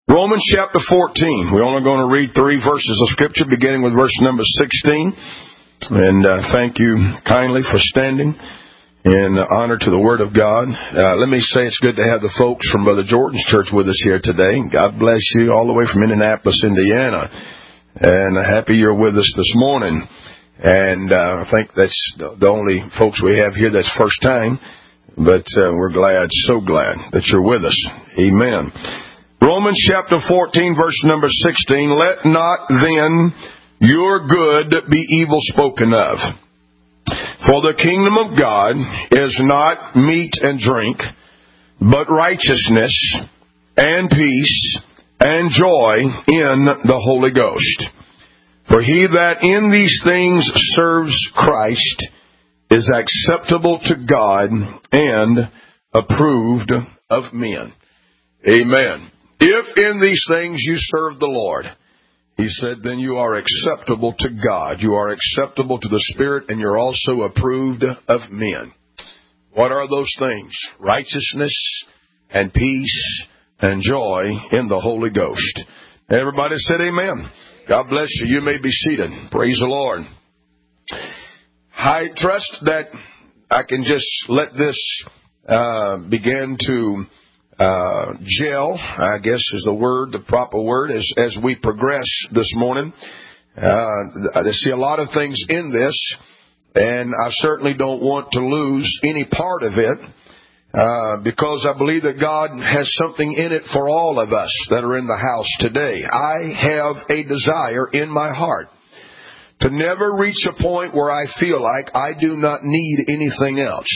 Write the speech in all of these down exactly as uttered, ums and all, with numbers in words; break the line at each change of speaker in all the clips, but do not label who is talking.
Romans chapter fourteen. We're only going to read three verses of Scripture, beginning with verse number sixteen. And uh, thank you kindly for standing in honor to the Word of God. Uh, let me say it's good to have the folks from Brother Jordan's church with us here today. God bless you all the way from Indianapolis, Indiana. And happy you're with us this morning. And uh, I think that's the only folks we have here that's first time. But uh, we're glad, so glad that you're with us. Amen. Romans chapter fourteen, verse number sixteen, let not then your good be evil spoken of. For the kingdom of God is not meat and drink, but righteousness and peace and joy in the Holy Ghost. For he that in these things serves Christ is acceptable to God and approved of men. Amen. If in these things you serve the Lord, he said, then you are acceptable to God. You are acceptable to the Spirit, and you're also approved of men. What are those things? Righteousness and peace and joy in the Holy Ghost. Everybody said amen. God bless you. You may be seated. Praise the Lord. I trust that I can just let this uh, begin to Uh, gel, I guess is the word, the proper word, as, as we progress this morning. Uh, I see a lot of things in this, and I certainly don't want to lose any part of it, uh, because I believe that God has something in it for all of us that are in the house today. I have a desire in my heart to never reach a point where I feel like I do not need anything else.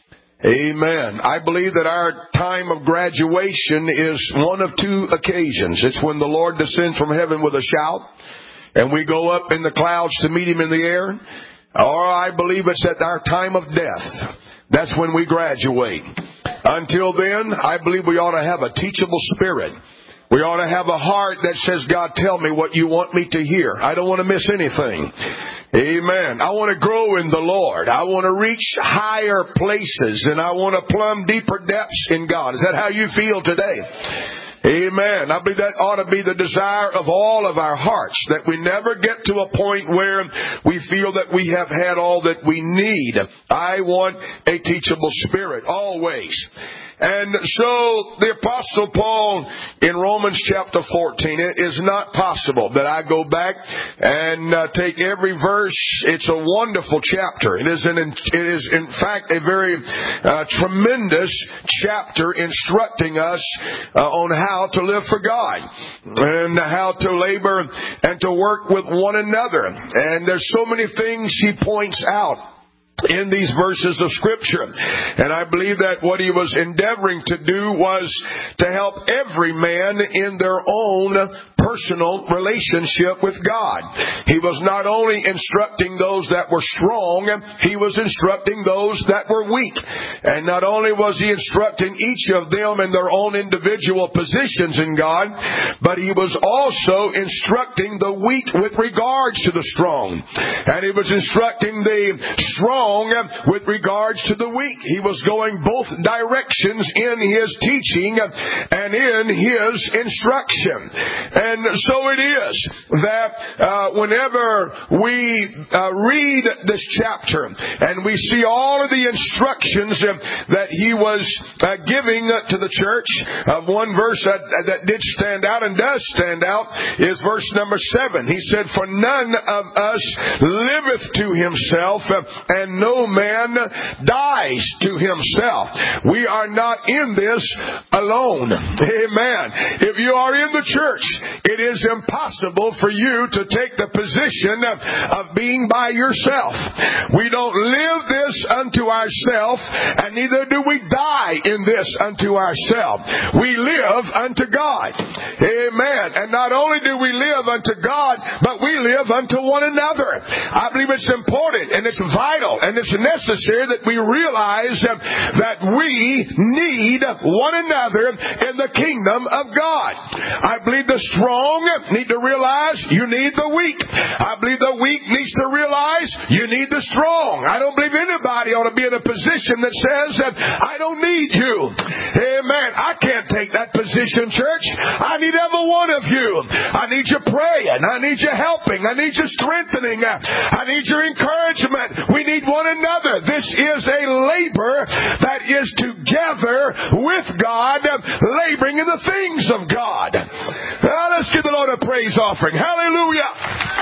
Amen. I believe that our time of graduation is one of two occasions. It's when the Lord descends from heaven with a shout and we go up in the clouds to meet Him in the air. Or I believe it's at our time of death. That's when we graduate. Until then, I believe we ought to have a teachable spirit. We ought to have a heart that says, God, tell me what you want me to hear. I don't want to miss anything. Amen. I want to grow in the Lord. I want to reach higher places, and I want to plumb deeper depths in God. Is that how you feel today? Amen. I believe that ought to be the desire of all of our hearts, that we never get to a point where we feel that we have had all that we need. I want a teachable spirit, always. And so the Apostle Paul in Romans chapter fourteen, it is not possible that I go back and uh, take every verse. It's a wonderful chapter. It is, an, it is in fact a very uh, tremendous chapter instructing us uh, on how to live for God and how to labor and to work with one another. And there's so many things he points out in these verses of Scripture. And I believe that what he was endeavoring to do was to help every man in their own personal relationship with God. He was not only instructing those that were strong, he was instructing those that were weak. And not only was he instructing each of them in their own individual positions in God, but he was also instructing the weak with regards to the strong. And he was instructing the strong with regards to the weak. He was going both directions in his teaching and in his instruction. And so it is that uh, whenever we uh, read this chapter and we see all of the instructions uh, that he was uh, giving to the church, uh, one verse that, that did stand out and does stand out is verse number seven. He said, for none of us liveth to himself, uh, and no man dies to himself. We are not in this alone. Amen. If you are in the church, it is impossible for you to take the position of being by yourself. We don't live this unto ourselves, and neither do we die in this unto ourselves. We live unto God. Amen. And not only do we live unto God, but we live unto one another. I believe it's important and it's vital and it's necessary that we realize that we need one another in the kingdom of God. I believe the strong strong need to realize you need the weak. I believe the weak needs to realize you need the strong. I don't believe anybody ought to be in a position that says that I don't need you. Amen. I can't take that position, church. I need every one of you. I need you praying. I need you helping. I need you strengthening. I need your encouragement. We need one another. This is a labor that is together with God, laboring in the things of God. Now let's give the Lord a praise offering. Hallelujah.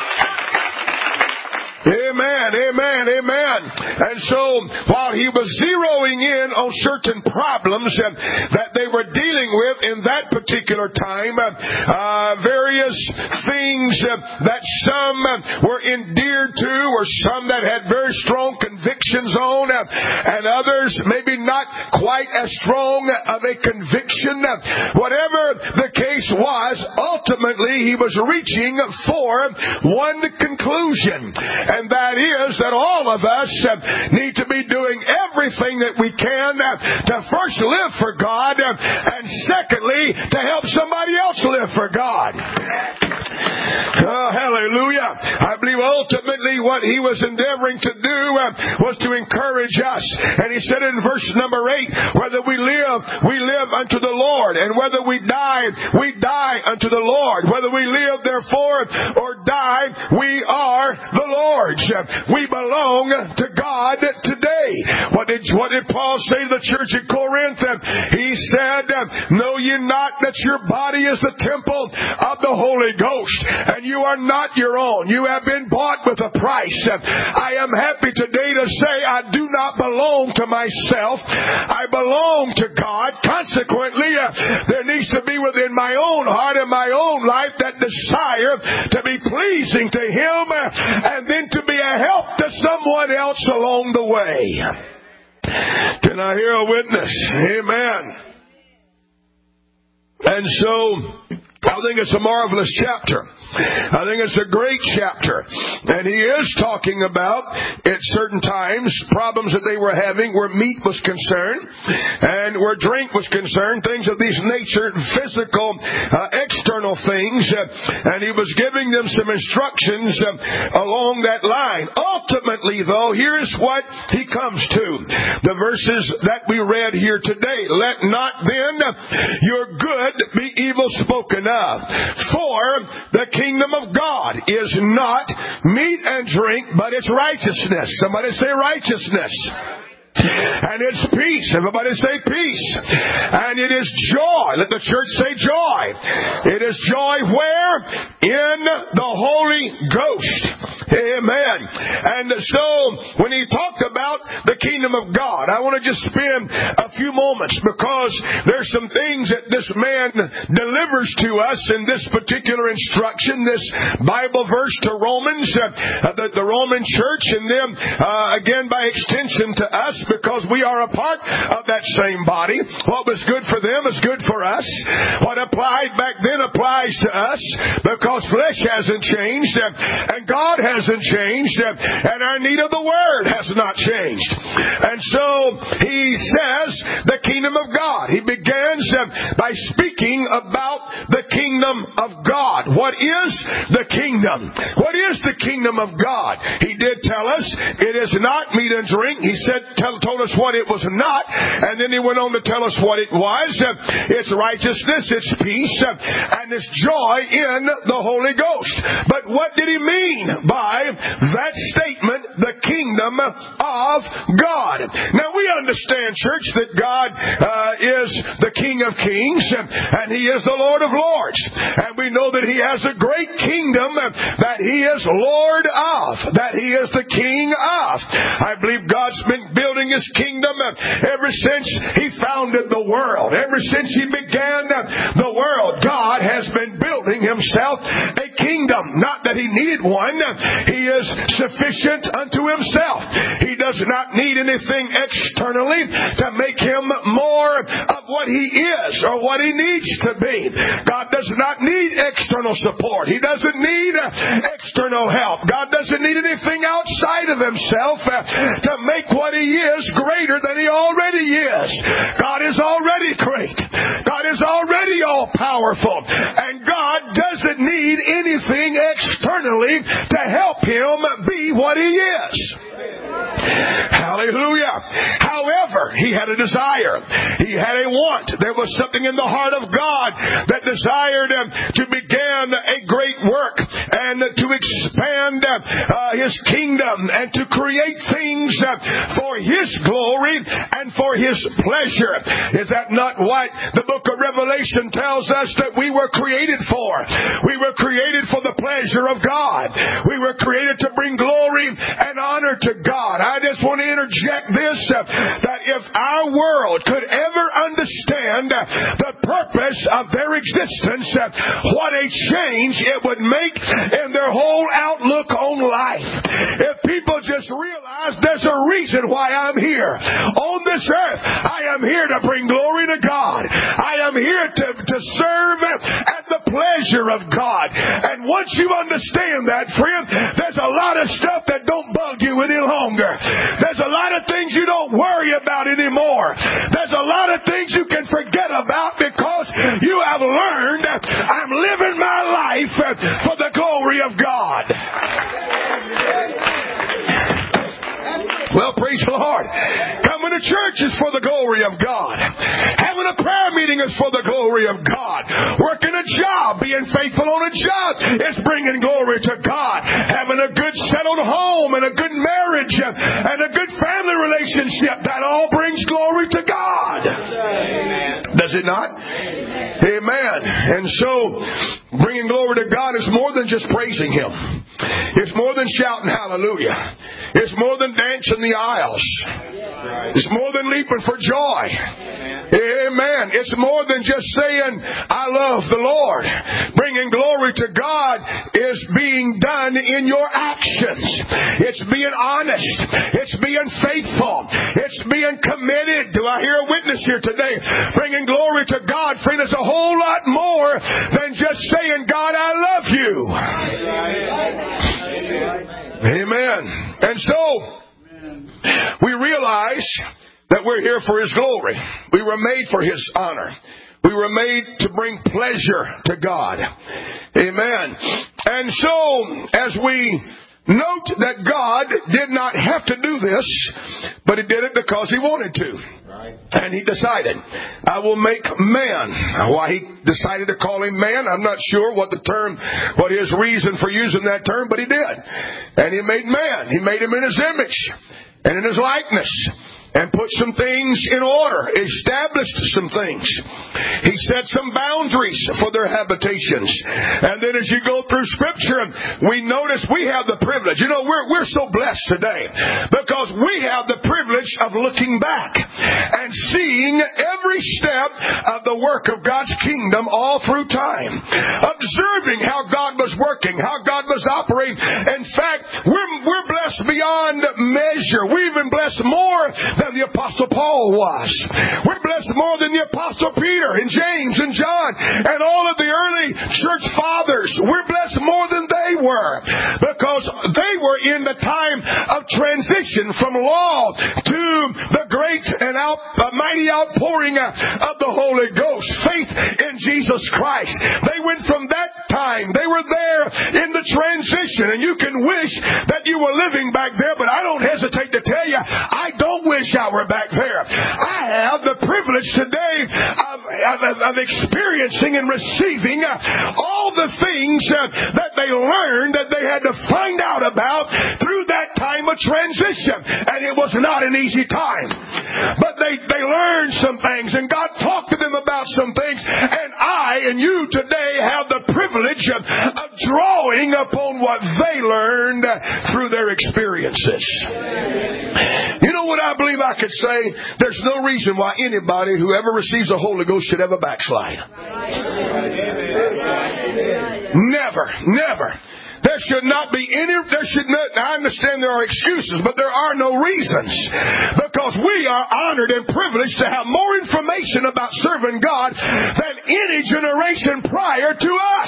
Amen, amen, amen. And so, while he was zeroing in on certain problems uh, that they were dealing with in that particular time, uh, uh, various things uh, that some uh, were endeared to, or some that had very strong convictions on, uh, and others maybe not quite as strong of a conviction. Uh, whatever the case was, ultimately he was reaching for one conclusion. And that is that all of us need to be doing everything that we can to first live for God, and secondly, to help somebody else live for God. Oh, hallelujah. I believe ultimately what he was endeavoring to do was to encourage us. And he said in verse number eight, whether we live, we live unto the Lord. And whether we die, we die unto the Lord. Whether we live, therefore, or die, we are the Lord's. We belong to God today. What did, what did Paul say to the church at Corinth? He said, know ye not that your body is the temple of the Holy Ghost, and you are not your own. You have been bought with a price. I am happy today to say I do not belong to myself. I belong to God. Consequently, there needs to be within my own heart and my own life that desire to be pleasing to Him, and then to be a help to someone else along the way. Can I hear a witness? Amen. And so, I think it's a marvelous chapter. I think it's a great chapter. And he is talking about, at certain times, problems that they were having where meat was concerned and where drink was concerned, things of this nature, physical, uh, external things. Uh, and he was giving them some instructions uh, along that line. Ultimately, though, here's what he comes to. The verses that we read here today. Let not then your good be evil spoken of. For the kingdom of God is not meat and drink, but it's righteousness. Somebody say righteousness. And it's peace. Everybody say peace. And it is joy. Let the church say joy. It is joy where? In the Holy Ghost. Amen. And so, when he talked about the kingdom of God, I want to just spend a few moments, because there's some things that this man delivers to us in this particular instruction, this Bible verse to Romans, uh, the, the Roman church, and then uh, again by extension to us, because we are a part of that same body. What was good for them is good for us. What applied back then applies to us, because flesh hasn't changed, and God hasn't changed, and our need of the Word has not changed. And so he says the kingdom of God. He begins by speaking about the kingdom of God. What is the kingdom? What is the kingdom of God? He did tell us it is not meat and drink. He said, tell told us what it was not, and then he went on to tell us what it was. It's righteousness, it's peace, and it's joy in the Holy Ghost. But what did he mean by that statement, the kingdom of God? Now we understand, church, that God uh, is the King of Kings, and He is the Lord of Lords. And we know that He has a great kingdom that He is Lord of, that He is the King of. I believe God's been building His kingdom ever since He founded the world. Ever since He began the world, God has been building Himself a kingdom. Not that He needed one. He is sufficient unto Himself. He does not need anything externally to make Him more of what He is or what He needs to be. God does not need external support. He doesn't need external help. God doesn't need anything outside of Himself to make what He is greater than He already is. God is already great. God is already all powerful. And God doesn't need anything externally to help him be what he is. Hallelujah. However, he had a desire. He had a want. There was something in the heart of God that desired him to begin a great work and to expand uh, His kingdom and to create things uh, for His glory and for His pleasure. Is that not what the book of Revelation tells us that we were created for? We were created for the pleasure of God. We were created to bring glory and honor to God. I just want to interject this, uh, that if our world could ever understand uh, the purpose of their existence, uh, what a change it would make in their whole outlook on life. If people just realize there's a reason why I'm here. On this earth, I am here to bring glory to God. I am here to, to serve at the pleasure of God. And once you understand that, friend, there's a lot of stuff that don't bug you any longer. There's a lot of things you don't worry about anymore. There's a lot of things you can forget about because you have learned I'm living my life for the glory of God. Well, praise the Lord. Coming to church is for the glory of God. Having a prayer meeting is for the glory of God. Working a job, being faithful on a job is bringing glory to God. Having a good settled home and a good marriage and a good family relationship, that all brings glory to God. Amen. Does it not? Amen. Amen. And so, bringing glory to God is more than just praising Him. It's more than shouting hallelujah. It's more than dancing the aisles. It's more than leaping for joy. Amen. It's more than just saying, I love the Lord. Bringing glory to God is being done in your actions. It's being honest. It's being faithful. It's being committed. Do I hear a witness here today? Bringing glory to God, friend, is a whole lot more than just saying, God, I love you. Amen. And so, we realize that we're here for His glory. We were made for His honor. We were made to bring pleasure to God. Amen. And so, as we note that God did not have to do this, but He did it because He wanted to. And He decided, I will make man. Why He decided to call him man, I'm not sure what the term, what his reason for using that term, but He did. And He made man. He made him in His image and in His likeness. And put some things in order, established some things. He set some boundaries for their habitations. And then as you go through Scripture, we notice we have the privilege. You know, we're, we're so blessed today because we have the privilege of looking back and seeing every step of the work of God's kingdom all through time. Observing how God was working, how God was operating. In fact, we're, we're blessed beyond measure. We're even blessed more than than the Apostle Paul was. We're blessed more than the Apostle Peter and James and John and all of the early church fathers. We're blessed more than they were because they were in the time of transition from law to the great and out, uh, mighty outpouring of the Holy Ghost, faith in Jesus Christ. They went from that time. They were there in the transition, and you can wish that you were living back there, but I don't hesitate to tell you, I don't wish I were back there. I have the privilege today of, of, of experiencing and receiving uh, all the things uh, that they learned that they had to find out about through that time of transition. And it was not an easy time. But they, they learned some things, and God talked to them about some things, and I and you today have the privilege of, of drawing upon what they learned through their experiences. You know what I believe I could say? There's no reason why anybody who ever receives the Holy Ghost should ever backslide. Never, never. There should not be any, there should not, I understand there are excuses, but there are no reasons. Because we are honored and privileged to have more information about serving God than any generation prior to us.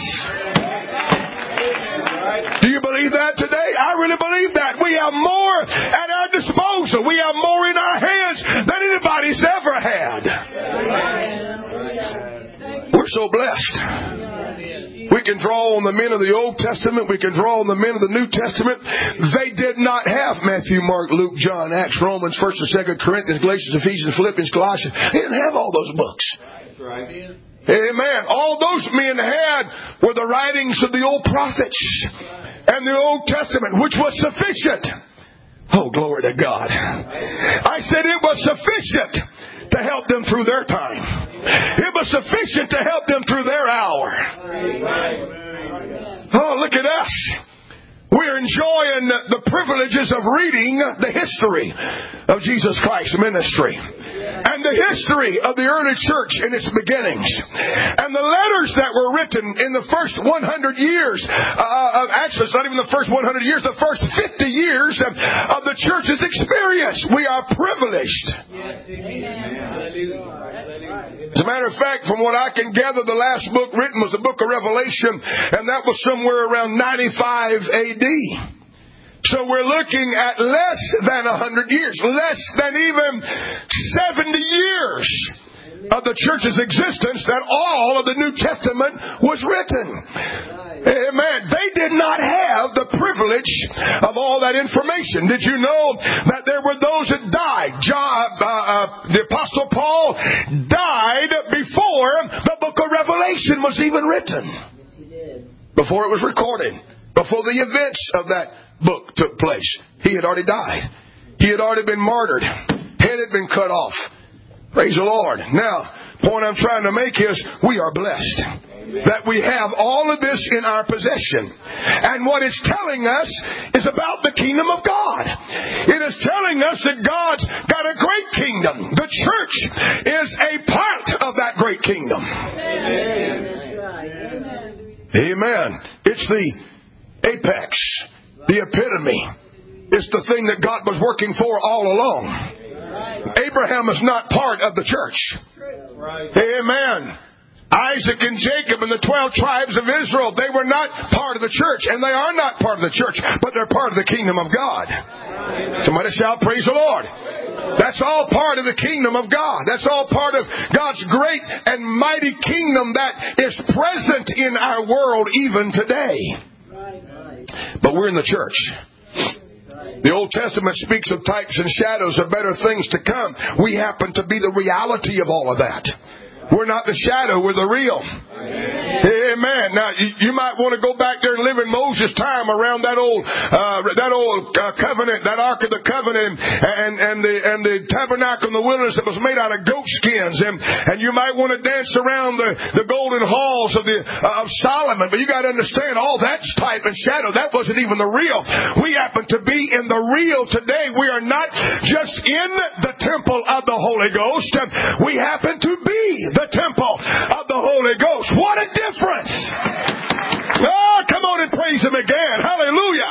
Do you believe that today? I really believe that. We have more at our disposal. We have more in our hands than anybody's ever had. We're so blessed. We can draw on the men of the Old Testament. We can draw on the men of the New Testament. They did not have Matthew, Mark, Luke, John, Acts, Romans, First and Second Corinthians, Galatians, Ephesians, Philippians, Colossians. They didn't have all those books.
That's right.
Amen. All those men had were the writings of the old prophets and the Old Testament, which was sufficient. Oh, glory to God. I said it was sufficient to help them through their time. It was sufficient to help them through their hour. Oh, look at us. We're enjoying the privileges of reading the history of Jesus Christ's ministry and the history of the early church in its beginnings and the letters that were written in the first one hundred years. Uh, actually, it's not even the first one hundred years, the first fifty years of, of the church's experience. We are privileged. As a matter of fact, from what I can gather, the last book written was the book of Revelation, and that was somewhere around ninety-five A D. So we're looking at less than one hundred years, less than even seventy years of the church's existence that all of the New Testament was written. Amen. They did not have the privilege of all that information. Did you know that there were those that died? John, uh, uh, the Apostle Paul died before the book of Revelation was even written. Before it was recorded. Before the events of that book took place. He had already died. He had already been martyred. Head had been cut off. Praise the Lord. Now, the point I'm trying to make is we are blessed that we have all of this in our possession. And what it's telling us is about the kingdom of God. It is telling us that God's got a great kingdom. The church is a part of that great kingdom. Amen. Amen. It's the apex, the epitome. It's the thing that God was working for all along. Abraham is not part of the church. Amen. Isaac and Jacob and the twelve tribes of Israel, they were not part of the church, and they are not part of the church, but they're part of the kingdom of God. Somebody shout, praise the Lord. That's all part of the kingdom of God. That's all part of God's great and mighty kingdom that is present in our world even today. But we're in the church. The Old Testament speaks of types and shadows of better things to come. We happen to be the reality of all of that. We're not the shadow, we're the real. Amen. Amen. Now, you, you might want to go back there and live in Moses' time around that old, uh, that old uh, covenant, that Ark of the Covenant, and and the and the tabernacle in the wilderness that was made out of goat skins, and and you might want to dance around the, the golden halls of the uh, of Solomon. But you got to understand, all that's type and shadow. That wasn't even the real. We happen to be in the real today. We are not just in the temple of the Holy Ghost. We happen to be the temple of the Holy Ghost. What a difference! Oh, come on and praise Him again. Hallelujah.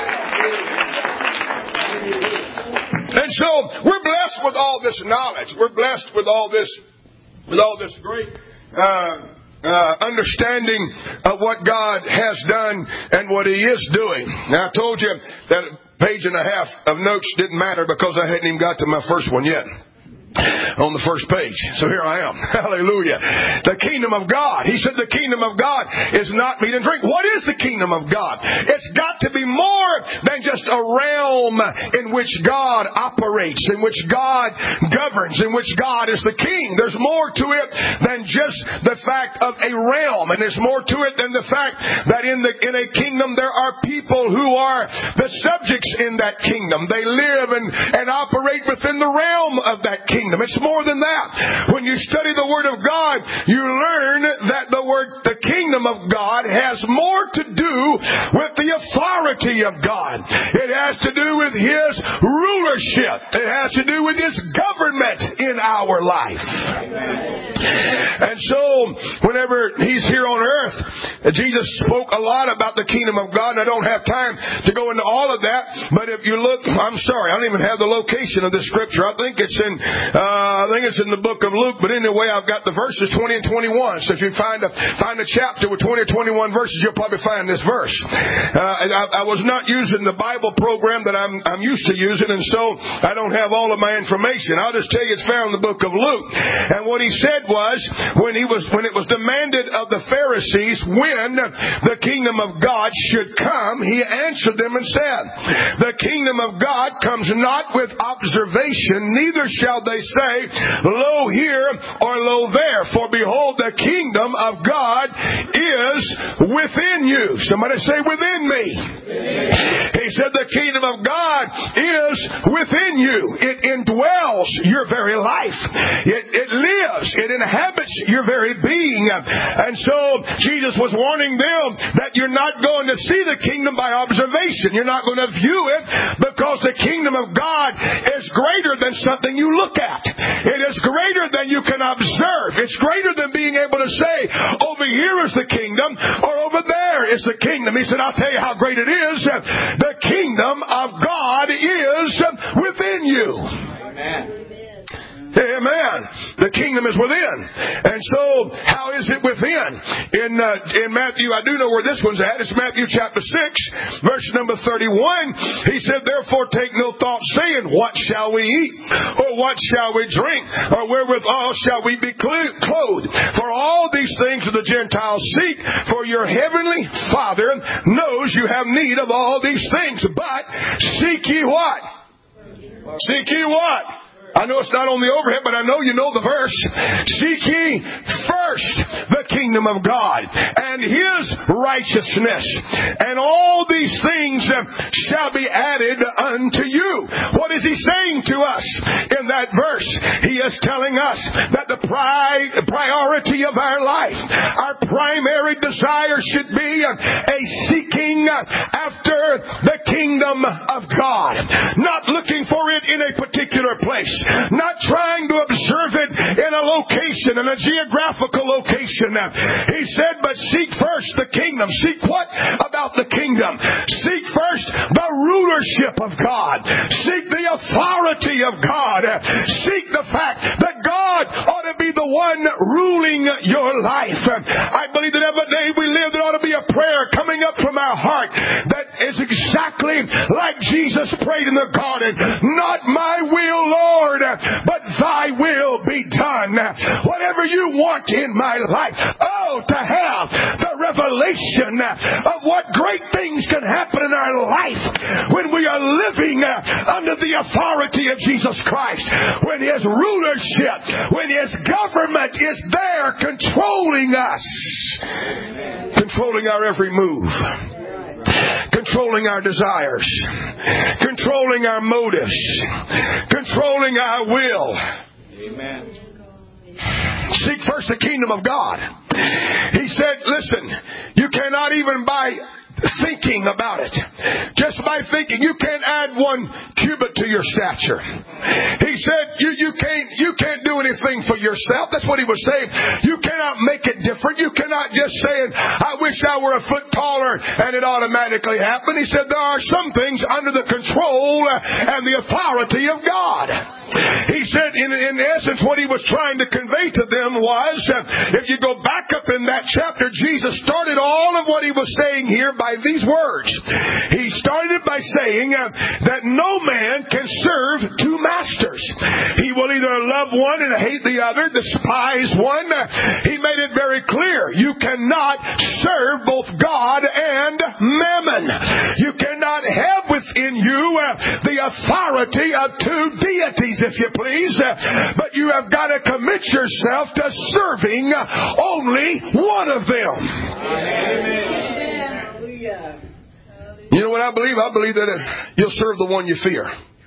And so we're blessed with all this knowledge. We're blessed with all this, with all this great uh, uh, understanding of what God has done and what He is doing. Now, I told you that a page and a half of notes didn't matter because I hadn't even got to my first one yet. On the first page. So here I am. Hallelujah. The kingdom of God. He said the kingdom of God is not meat and drink. What is the kingdom of God? It's got to be more than just a realm in which God operates, in which God governs, in which God is the king. There's more to it than just the fact of a realm. And there's more to it than the fact that in the in a kingdom there are people who are the subjects in that kingdom. They live and, and operate within the realm of that kingdom. It's more than that. When you study the Word of God, you learn that the word, the kingdom of God has more to do with the authority of God. It has to do with His rulership. It has to do with His government in our life. And so, whenever He's here on earth, Jesus spoke a lot about the kingdom of God, and I don't have time to go into all of that, but if you look, I'm sorry, I don't even have the location of this scripture. I think it's in Uh, I think it's in the book of Luke, but anyway, I've got the verses twenty and twenty-one. So if you find a find a chapter with twenty or twenty-one verses, you'll probably find this verse. Uh, I, I was not using the Bible program that I'm I'm used to using, and so I don't have all of my information. I'll just tell you it's found in the book of Luke. And what he said was, when he was when it was demanded of the Pharisees when the kingdom of God should come, he answered them and said, the kingdom of God comes not with observation, neither shall they say, lo here or lo there. For behold, the kingdom of God is within you. Somebody say, within me. He said the kingdom of God is within you. It indwells your very life. It, it lives. It inhabits your very being. And so Jesus was warning them that you're not going to see the kingdom by observation. You're not going to view it because the kingdom of God is greater than something you look at. It is greater than you can observe. It's greater than being able to say, over here is the kingdom or over there is the kingdom. He said, I'll tell you how great it is. The kingdom of God is within you. Amen. Amen. The kingdom is within. And so, how is it within? In uh, in Matthew, I do know where this one's at. It's Matthew chapter six, verse number thirty-one. He said, therefore take no thought, saying, what shall we eat? Or what shall we drink? Or wherewithal shall we be clothed? For all these things do the Gentiles seek, for your heavenly Father knows you have need of all these things. But seek ye what? Seek ye what? I know it's not on the overhead, but I know you know the verse. Seek ye first the kingdom of God and His righteousness, and all these things shall be added unto you. What is He saying to us in that verse? He is telling us that the pri- priority of our life, our primary desire should be a seeking after the kingdom of God. Not looking for it in a particular place. Not trying to observe it in a location, in a geographical location. He said, but seek first the kingdom. Seek what about the kingdom? Seek first the rulership of God. Seek the authority of God. Seek the fact that God ought to be the one ruling your life. I believe that every day we live, there ought to be a prayer coming up from our heart that is exactly like Jesus prayed in the garden. Not my will, Lord, but thy will be done. Whatever you want in my life. Oh, to have the revelation of what great things can happen in our life when we are living under the authority of Jesus Christ. When His rulership, when His government is there controlling us. Controlling our every move. Controlling our desires, controlling our motives, controlling our will. Amen. Seek first the kingdom of God. He said, listen, you cannot even by thinking about it. Just by thinking, you can't add one cubit to your stature. He said, you, you can't you can't do anything for yourself. That's what he was saying. You cannot make it different. You cannot just say, I wish I were a foot taller and it automatically happened. He said, there are some things under the control and the authority of God. He said, in, in essence, what he was trying to convey to them was, uh, if you go back up in that chapter, Jesus started all of what he was saying here by these words. He started by saying uh, that no man can serve two masters. He will either love one and hate the other, despise one. Uh, he made it very clear. You cannot serve both God and mammon. You cannot have within you uh, the authority of two deities, if you please, but you have got to commit yourself to serving only one of them. Amen. You know what I believe? I believe that you'll serve the one you fear.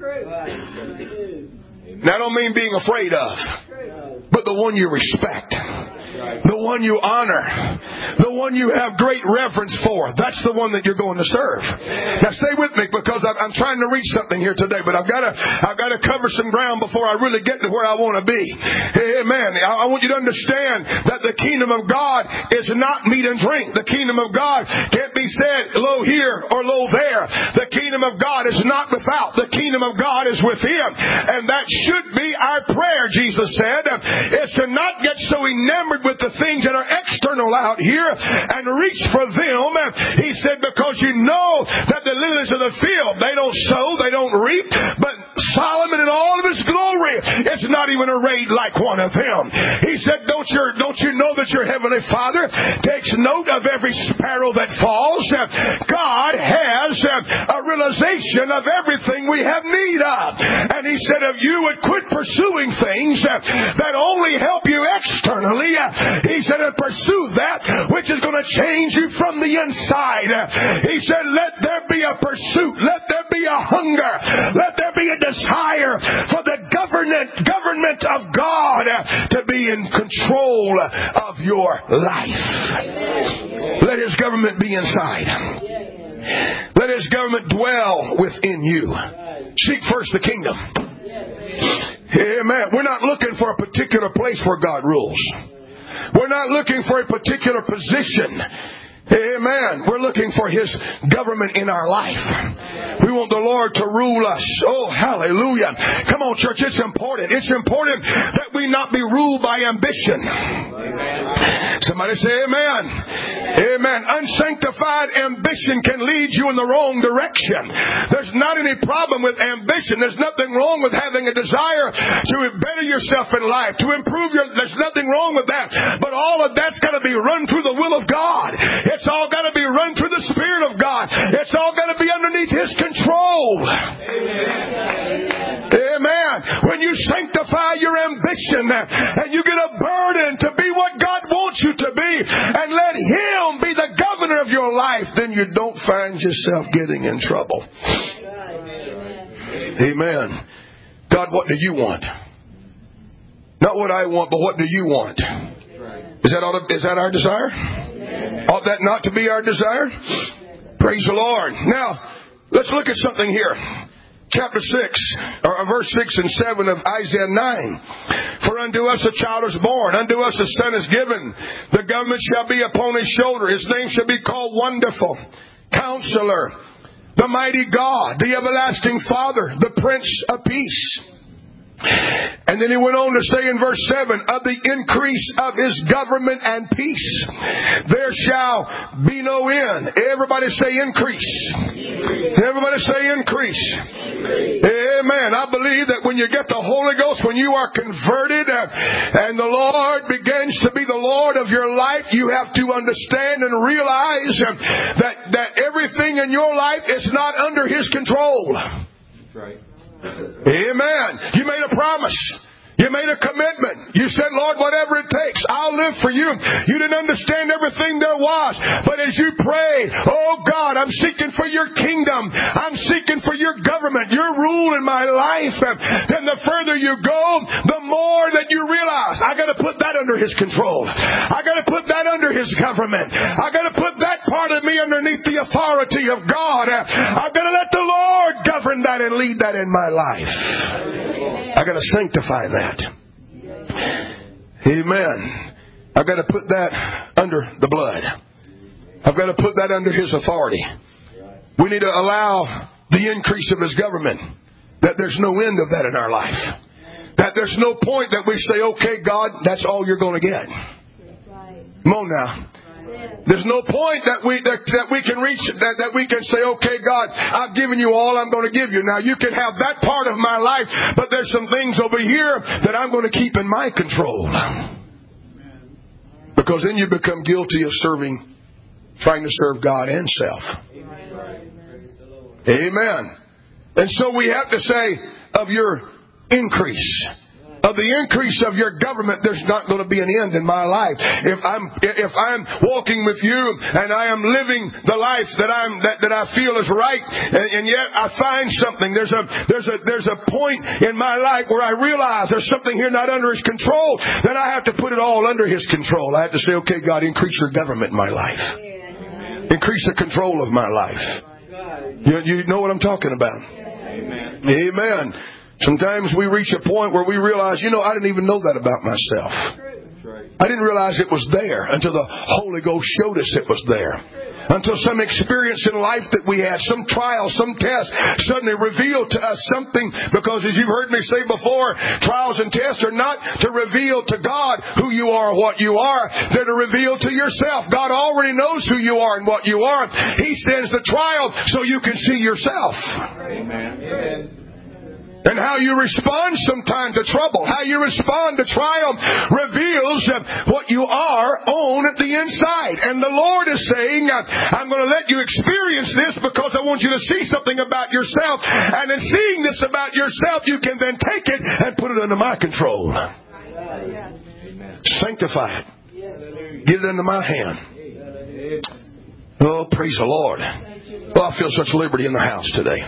Now, I don't mean being afraid of, but the one you respect. The one you honor. The one you have great reverence for. That's the one that you're going to serve. Now stay with me because I'm trying to reach something here today, but I've got to I've got to cover some ground before I really get to where I want to be. Amen. I want you to understand that the kingdom of God is not meat and drink. The kingdom of God can't be said lo here or lo there. The kingdom of God is not without. The kingdom of God is within. And that should be our prayer, Jesus said, is to not get so enamored with the things things that are external out here and reach for them. He said, because you know that the lilies of the field, they don't sow, they don't reap, but Solomon in all of his glory is not even arrayed like one of them. He said, don't you, don't you know that your Heavenly Father takes note of every sparrow that falls? God has a realization of everything we have need of. And He said, if you would quit pursuing things that only help you externally, He said, and pursue that which is going to change you from the inside. He said, let there be a pursuit. Let there be a hunger. Let there be a desire for the government, government of God to be in control of your life. Let His government be inside. Let His government dwell within you. Seek first the kingdom. Amen. We're not looking for a particular place where God rules. We're not looking for a particular position. Amen. We're looking for His government in our life. We want the Lord to rule us. Oh, hallelujah. Come on, church. It's important. It's important that we not be ruled by ambition. Somebody say amen. Amen. Unsanctified ambition can lead you in the wrong direction. There's not any problem with ambition. There's nothing wrong with having a desire to better yourself in life, to improve your... There's nothing wrong with that. But all of that's got to be run through the will of God. It's all got to be run through the Spirit of God. It's all got to be underneath His control. Amen. Amen. When you sanctify your ambition and you get a burden to be what God wants you to be and let Him be the governor of your life, then you don't find yourself getting in trouble. Amen. God, what do you want? Not what I want, but what do you want? Is that, all, is that our desire? Ought that not to be our desire? Praise the Lord. Now, let's look at something here. Chapter six, or verse six and seven of Isaiah nine. For unto us a child is born, unto us a son is given. The government shall be upon His shoulder. His name shall be called Wonderful, Counselor, the Mighty God, the Everlasting Father, the Prince of Peace. And then he went on to say in verse seven, of the increase of His government and peace, there shall be no end. Everybody say increase. Increase. Everybody say increase. Increase. Amen. I believe that when you get the Holy Ghost, when you are converted uh, and the Lord begins to be the Lord of your life, you have to understand and realize uh, that, that everything in your life is not under His control. That's right. Amen. You made a promise. You made a commitment. You said, Lord, whatever it takes, I'll live for you. You didn't understand everything there was. But as you pray, oh God, I'm seeking for your kingdom. I'm seeking for your government, your rule in my life. Then the further you go, the more that you realize, I got to put that under His control. I got to put that under His government. I got to put that part of me underneath the authority of God. I've got to let the Lord govern that and lead that in my life. I got to sanctify that. Amen. I've got to put that under the blood. I've got to put that under His authority. We need to allow the increase of His government. That there's no end of that in our life. That there's no point that we say, okay, God, that's all you're going to get. Come on now. There's no point that we that, that we can reach that, that we can say, okay, God, I've given you all I'm going to give you. Now you can have that part of my life, but there's some things over here that I'm going to keep in my control. Because then you become guilty of serving, trying to serve God and self. Amen. And so we have to say, of your increase, of the increase of your government, there's not going to be an end in my life. If I'm if I'm walking with you and I am living the life that I'm that, that I feel is right, and, and yet I find something. There's a there's a there's a point in my life where I realize there's something here not under His control. Then I have to put it all under His control. I have to say, okay, God, increase your government in my life. Increase the control of my life. You, you know what I'm talking about. Amen. Amen. Sometimes we reach a point where we realize, you know, I didn't even know that about myself. That's right. I didn't realize it was there until the Holy Ghost showed us it was there. Until some experience in life that we had, some trial, some test, suddenly revealed to us something. Because as you've heard me say before, trials and tests are not to reveal to God who you are and what you are. They're to reveal to yourself. God already knows who you are and what you are. He sends the trial so you can see yourself. Amen. And how you respond sometimes to trouble, how you respond to trial reveals what you are on the inside. And the Lord is saying, I'm going to let you experience this because I want you to see something about yourself. And in seeing this about yourself, you can then take it and put it under my control. Sanctify it. Get it into my hand. Oh, praise the Lord. Oh, I feel such liberty in the house today.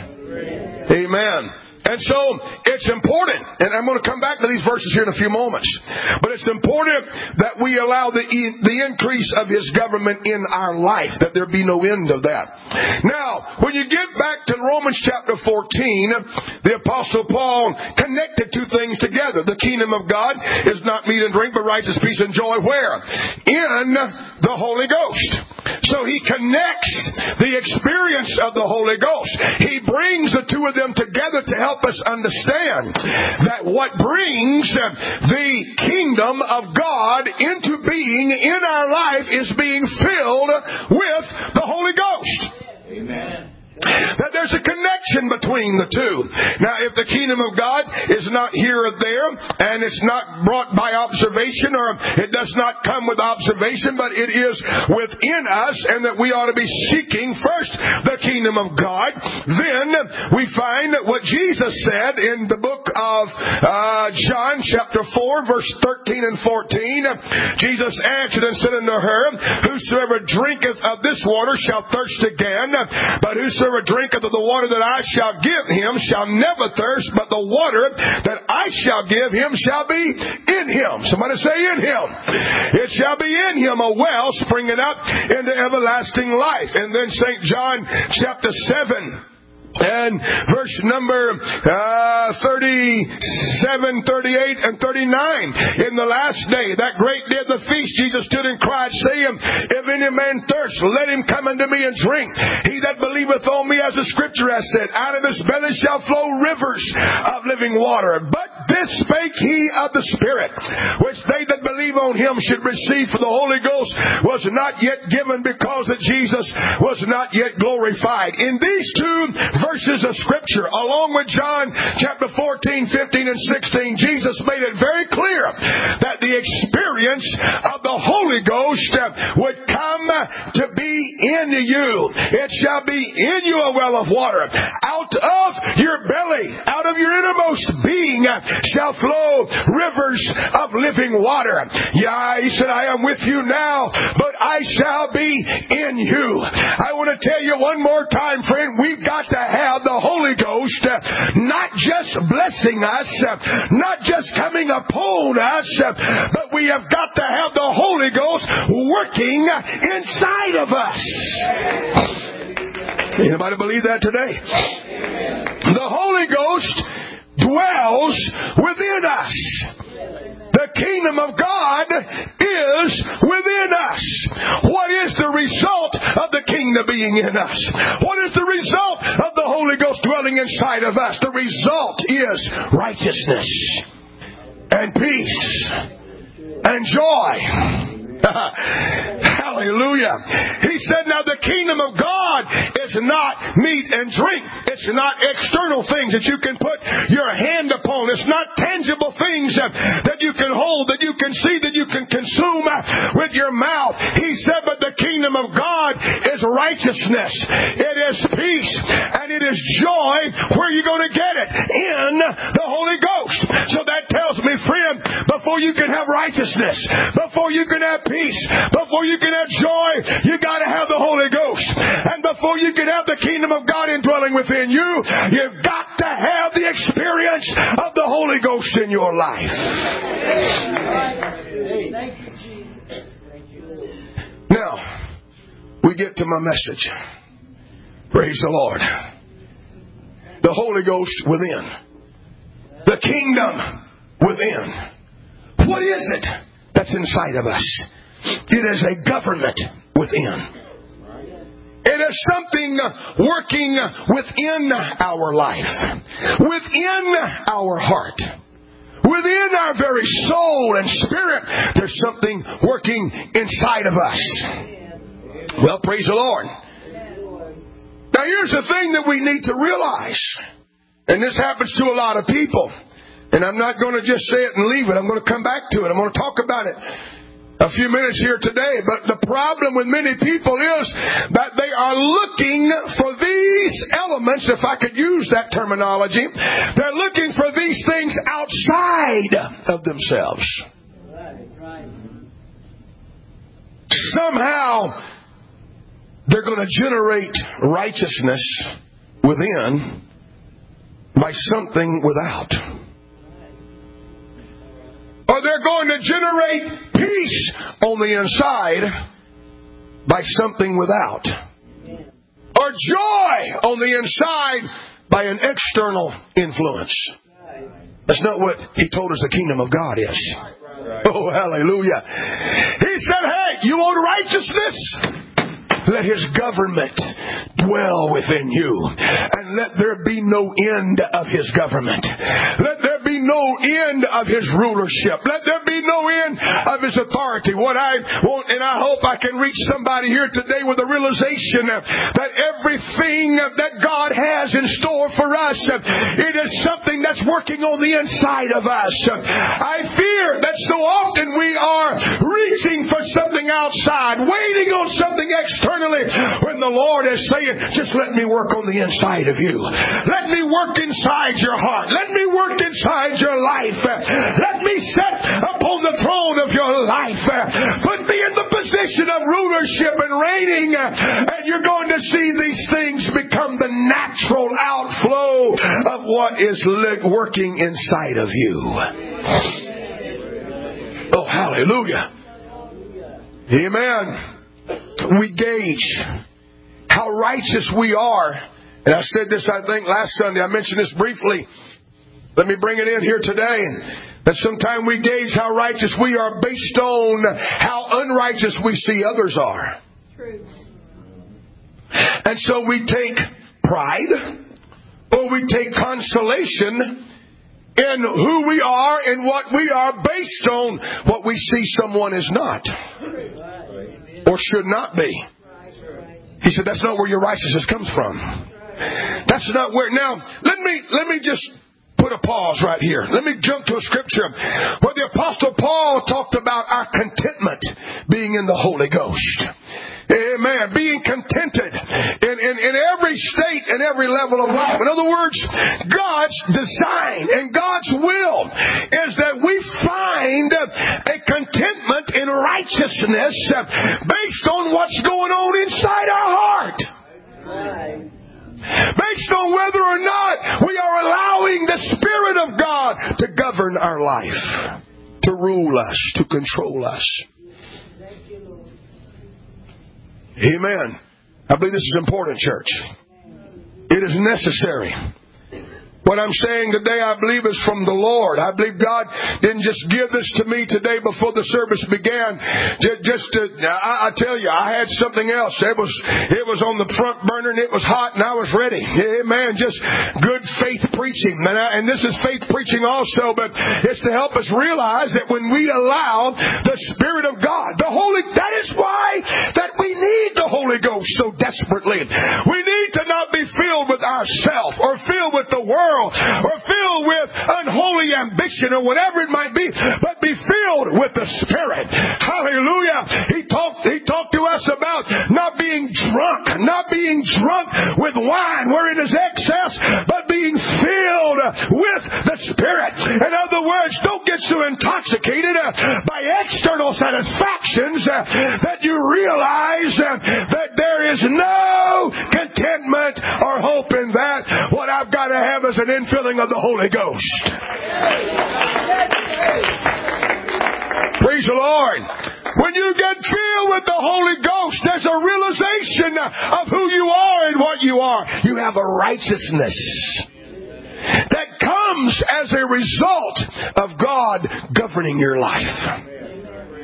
Amen. And so, it's important, and I'm going to come back to these verses here in a few moments, but it's important that we allow the the increase of His government in our life, that there be no end of that. Now, when you get back to Romans chapter fourteen, the Apostle Paul connected two things together. The kingdom of God is not meat and drink, but righteousness, peace, and joy. Where? In the Holy Ghost. So he connects the experience of the Holy Ghost. He brings the two of them together to help us understand that what brings the kingdom of God into being in our life is being filled with the Holy Ghost. Amen. That there's a connection between the two. Now, if the kingdom of God is not here or there, and it's not brought by observation, or it does not come with observation, but it is within us, and that we ought to be seeking first the kingdom of God, then we find that what Jesus said in the book of uh, John, chapter four, verse thirteen and fourteen, Jesus answered and said unto her, Whosoever drinketh of this water shall thirst again, but whosoever drinketh of the water that I shall give him shall never thirst, but the water that I shall give him shall be in him. Somebody say in him. It shall be in him a well springing up into everlasting life. And then Saint John chapter seven. And verse number uh, thirty-seven, thirty-eight, and thirty-nine. In the last day, that great day of the feast, Jesus stood and cried, saying, If any man thirst, let him come unto me and drink. He that believeth on me, as the Scripture has said, out of his belly shall flow rivers of living water. But this spake he of the Spirit, which they that believe on him should receive. For the Holy Ghost was not yet given, because that Jesus was not yet glorified. In these two verses of Scripture, along with John chapter fourteen, fifteen, and sixteen, Jesus made it very clear that the experience of the Holy Ghost would come to be in you. It shall be in you a well of water. Out of your belly, out of your innermost being, shall flow rivers of living water. Yeah, he said, I am with you now, but I shall be in you. I want to tell you one more time, friend, we've got to have the Holy Ghost uh, not just blessing us, uh, not just coming upon us, uh, but we have got to have the Holy Ghost working inside of us. Anybody believe that today? The Holy Ghost dwells within us. The kingdom of God is within us. What is the result of the kingdom being in us? What is the result of the Holy Ghost dwelling inside of us? The result is righteousness and peace and joy. Hallelujah. He said, now the kingdom of God is not meat and drink. It's not external things that you can put your hand upon. It's not tangible things that you can hold, that you can see, that you can consume with your mouth. He said, but the kingdom of God is righteousness. It is peace. And it is joy. Where are you going to get it? In the Holy Ghost. So that tells me, friend, before you can have righteousness, before you can have peace, before you can have joy, you got to have the Holy Ghost. And before you can have the kingdom of God indwelling within you, you've got to have the experience of the Holy Ghost in your life. Now, we get to my message. Praise the Lord. The Holy Ghost within. The kingdom within. What is it that's inside of us. It is a government within. It is something working within our life, within our heart, within our very soul and spirit. There's something working inside of us. Well, praise the Lord. Now, here's the thing that we need to realize, and this happens to a lot of people, and I'm not going to just say it and leave it. I'm going to come back to it. I'm going to talk about it a few minutes here today. But the problem with many people is that they are looking for these elements, if I could use that terminology. They're looking for these things outside of themselves. Somehow, they're going to generate righteousness within by something without. Or they're going to generate peace on the inside by something without. Or joy on the inside by an external influence. That's not what He told us the kingdom of God is. Oh, hallelujah. He said, hey, you want righteousness? Let His government dwell within you. And let there be no end of His government. Let there be no end of His rulership. Let there be no end of His authority. What I want, and I hope I can reach somebody here today with a realization that everything that God has in store for us, it is something that's working on the inside of us. I fear that so often we are reaching for something outside, waiting on something external, when the Lord is saying, just let me work on the inside of you. Let me work inside your heart. Let me work inside your life. Let me sit upon the throne of your life. Put me in the position of rulership and reigning, and you're going to see these things become the natural outflow of what is working inside of you. Oh, hallelujah. Amen. We gauge how righteous we are. And I said this, I think, last Sunday. I mentioned this briefly. Let me bring it in here today. That sometimes we gauge how righteous we are based on how unrighteous we see others are. True. And so we take pride, or we take consolation in who we are and what we are based on what we see someone is not. Or should not be. He said, that's not where your righteousness comes from. That's not where. Now, let me let me just put a pause right here. Let me jump to a scripture where the Apostle Paul talked about our contentment being in the Holy Ghost. Amen. Being contented in, in, in every state and every level of life. In other words, God's design and God's will is that we find a contentment in righteousness based on what's going on inside our heart. Based on whether or not we are allowing the Spirit of God to govern our life, to rule us, to control us. Amen. I believe this is important, church. It is necessary. What I'm saying today, I believe, is from the Lord. I believe God didn't just give this to me today before the service began. Just to, I, I tell you, I had something else. It was, it was on the front burner and it was hot and I was ready. Amen. Just good faith preaching. And, I, and this is faith preaching also, but it's to help us realize that when we allow the Spirit of God, the Holy, that is why that we need the Holy Ghost so desperately. We need to not be filled with ourselves or filled with the world, or filled with unholy ambition or whatever it might be, but be filled with the Spirit. Hallelujah. He talked, he talked to us about not being drunk, not being drunk with wine wherein is excess, but being filled with the Spirit. In other words, don't get so intoxicated by external satisfactions that you realize that there is no contentment or hope in that. What I've got to have is an infilling of the Holy Ghost. Praise the Lord. When you get filled with the Holy Ghost, there's a realization of who you are and what you are. You have a righteousness that comes as a result of God governing your life.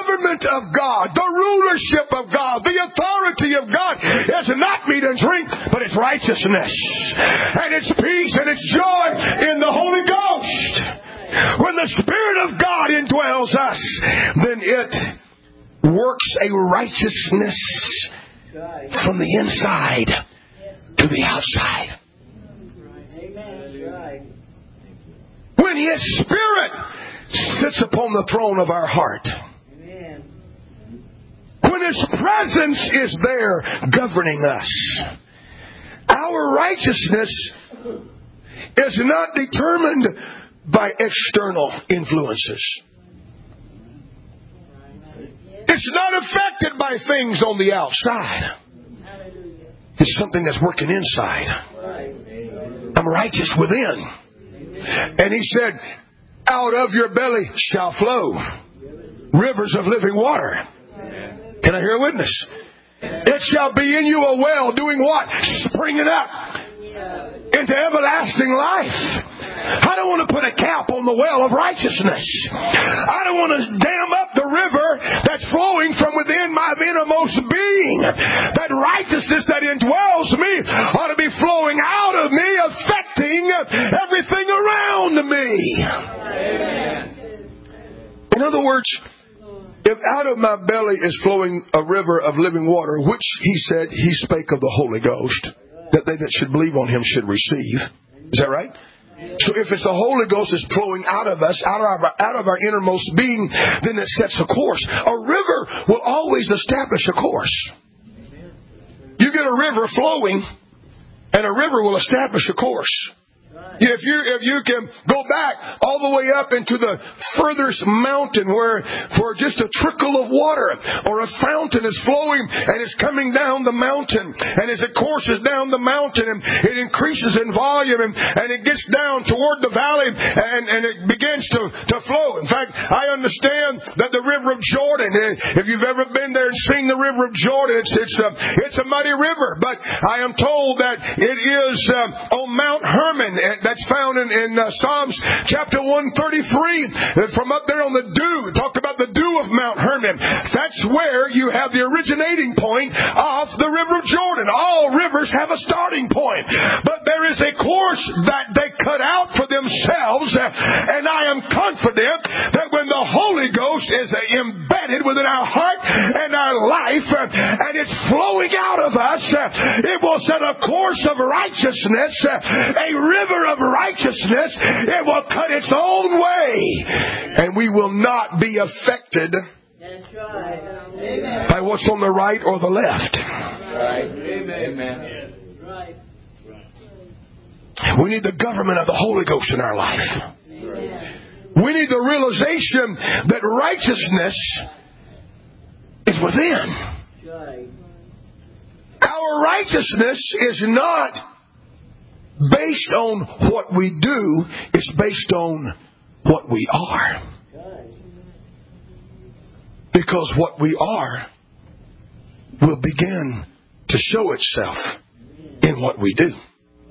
government of God, the rulership of God, the authority of God is not meat and drink, but it's righteousness. And it's peace and it's joy in the Holy Ghost. When the Spirit of God indwells us, then it works a righteousness from the inside to the outside. When His Spirit sits upon the throne of our heart, when His presence is there governing us, our righteousness is not determined by external influences. It's not affected by things on the outside. It's something that's working inside. I'm righteous within. And He said, out of your belly shall flow rivers of living water. Can I hear a witness? It shall be in you a well doing what? Springing up into everlasting life. I don't want to put a cap on the well of righteousness. I don't want to dam up the river that's flowing from within my innermost being. That righteousness that indwells me ought to be flowing out of me, affecting everything around me. Amen. In other words, if out of my belly is flowing a river of living water, which He said He spake of the Holy Ghost, that they that should believe on Him should receive. Is that right? So if it's the Holy Ghost is flowing out of us, out of our, out of our innermost being, then it sets a course. A river will always establish a course. You get a river flowing, and a river will establish a course. If you if you can go back all the way up into the furthest mountain where for just a trickle of water or a fountain is flowing and it's coming down the mountain, and as it courses down the mountain and it increases in volume and, and it gets down toward the valley and, and it begins to, to flow. In fact, I understand that the River of Jordan, if you've ever been there and seen the River of Jordan, it's it's a, it's a muddy river, but I am told that it is uh, on Mount Hermon. That's found in, in uh, Psalms chapter one thirty-three. From up there on the dew, talk about the dew of Mount Hermon. That's where you have the originating point of the River of Jordan. All rivers have a starting point, but there is a course that they cut out for themselves, and I am confident that when the Holy Ghost is embedded within our heart and our life, and it's flowing out of us, it will set a course of righteousness, a river of righteousness. It will cut its own way, and we will not be affected
That's right. Amen.
by what's on the right or the left.
Right. Amen. Right.
We need the government of the Holy Ghost in our life.
Amen.
We need the realization that righteousness is within.
Right.
Our righteousness is not based on what we do. It's based on what we are. Because what we are will begin to show itself in what we do.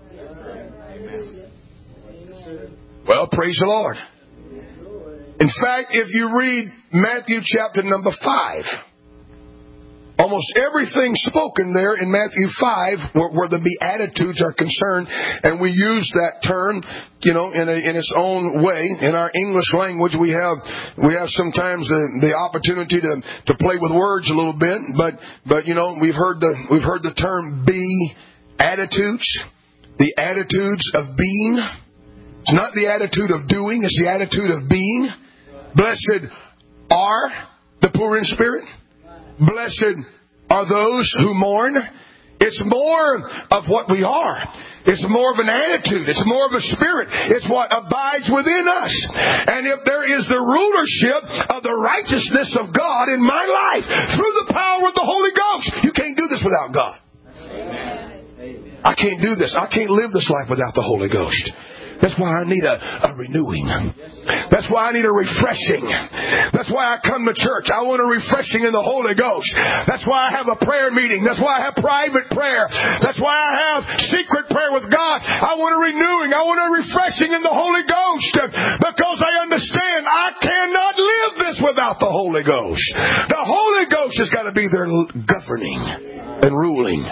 Well, praise the Lord. In fact, if you read Matthew chapter number five, almost everything spoken there in Matthew five, where, where the Beatitudes are concerned, and we use that term, you know, in a, in its own way. In our English language, we have we have sometimes the, the opportunity to, to play with words a little bit, but but you know, we've heard the we've heard the term Beatitudes, the attitudes of being. It's not the attitude of doing; it's the attitude of being. Blessed are the poor in spirit. Blessed are those who mourn. It's more of what we are. It's more of an attitude. It's more of a spirit. It's what abides within us. And if there is the rulership of the righteousness of God in my life through the power of the Holy Ghost, you can't do this without God.
Amen.
I can't do this. I can't live this life without the Holy Ghost. That's why I need a, a renewing. That's why I need a refreshing. That's why I come to church. I want a refreshing in the Holy Ghost. That's why I have a prayer meeting. That's why I have private prayer. That's why I have secret prayer with God. I want a renewing. I want a refreshing in the Holy Ghost. Because I understand I cannot live this without the Holy Ghost. The Holy Ghost has got to be there governing and ruling.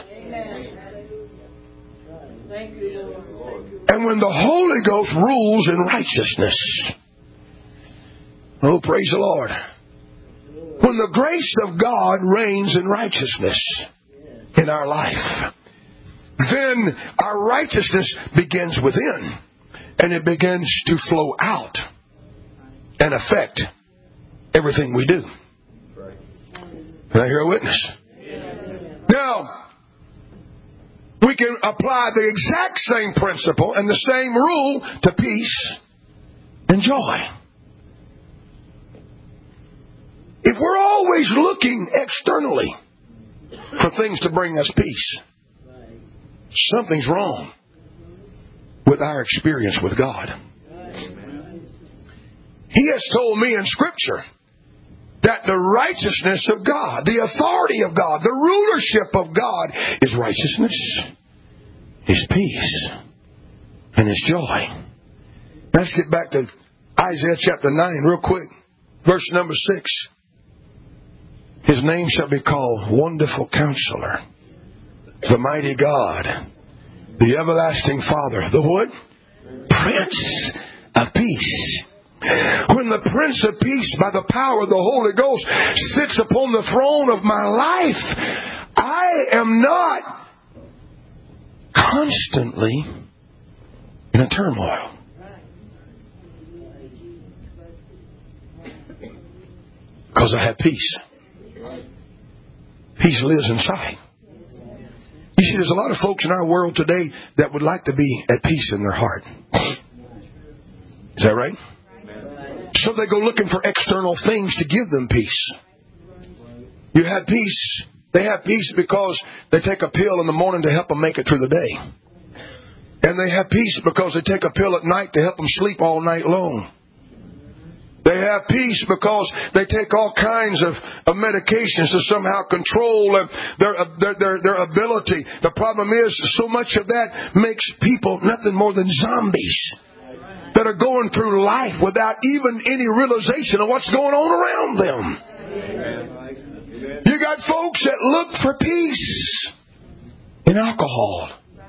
Thank you, Lord.
And when the Holy Ghost rules in righteousness, oh, praise the Lord. When the grace of God reigns in righteousness in our life, then our righteousness begins within, and it begins to flow out and affect everything we do. Can I hear a witness? Now, we can apply the exact same principle and the same rule to peace and joy. If we're always looking externally for things to bring us peace, something's wrong with our experience with God. He has told me in Scripture that the righteousness of God, the authority of God, the rulership of God is righteousness, is peace, and is joy. Let's get back to Isaiah chapter nine real quick. Verse number six. His name shall be called Wonderful Counselor, the Mighty God, the Everlasting Father, the what? Prince of Peace. When the Prince of Peace, by the power of the Holy Ghost, sits upon the throne of my life, I am not constantly in a turmoil. Because I have peace. Peace lives inside. You see, there's a lot of folks in our world today that would like to be at peace in their heart. Is that right? So they go looking for external things to give them peace. You have peace. They have peace because they take a pill in the morning to help them make it through the day. And they have peace because they take a pill at night to help them sleep all night long. They have peace because they take all kinds of, of medications to somehow control their, their, their, their ability. The problem is, so much of that makes people nothing more than zombies that are going through life without even any realization of what's going on around them. Amen. You got folks that look for peace in alcohol.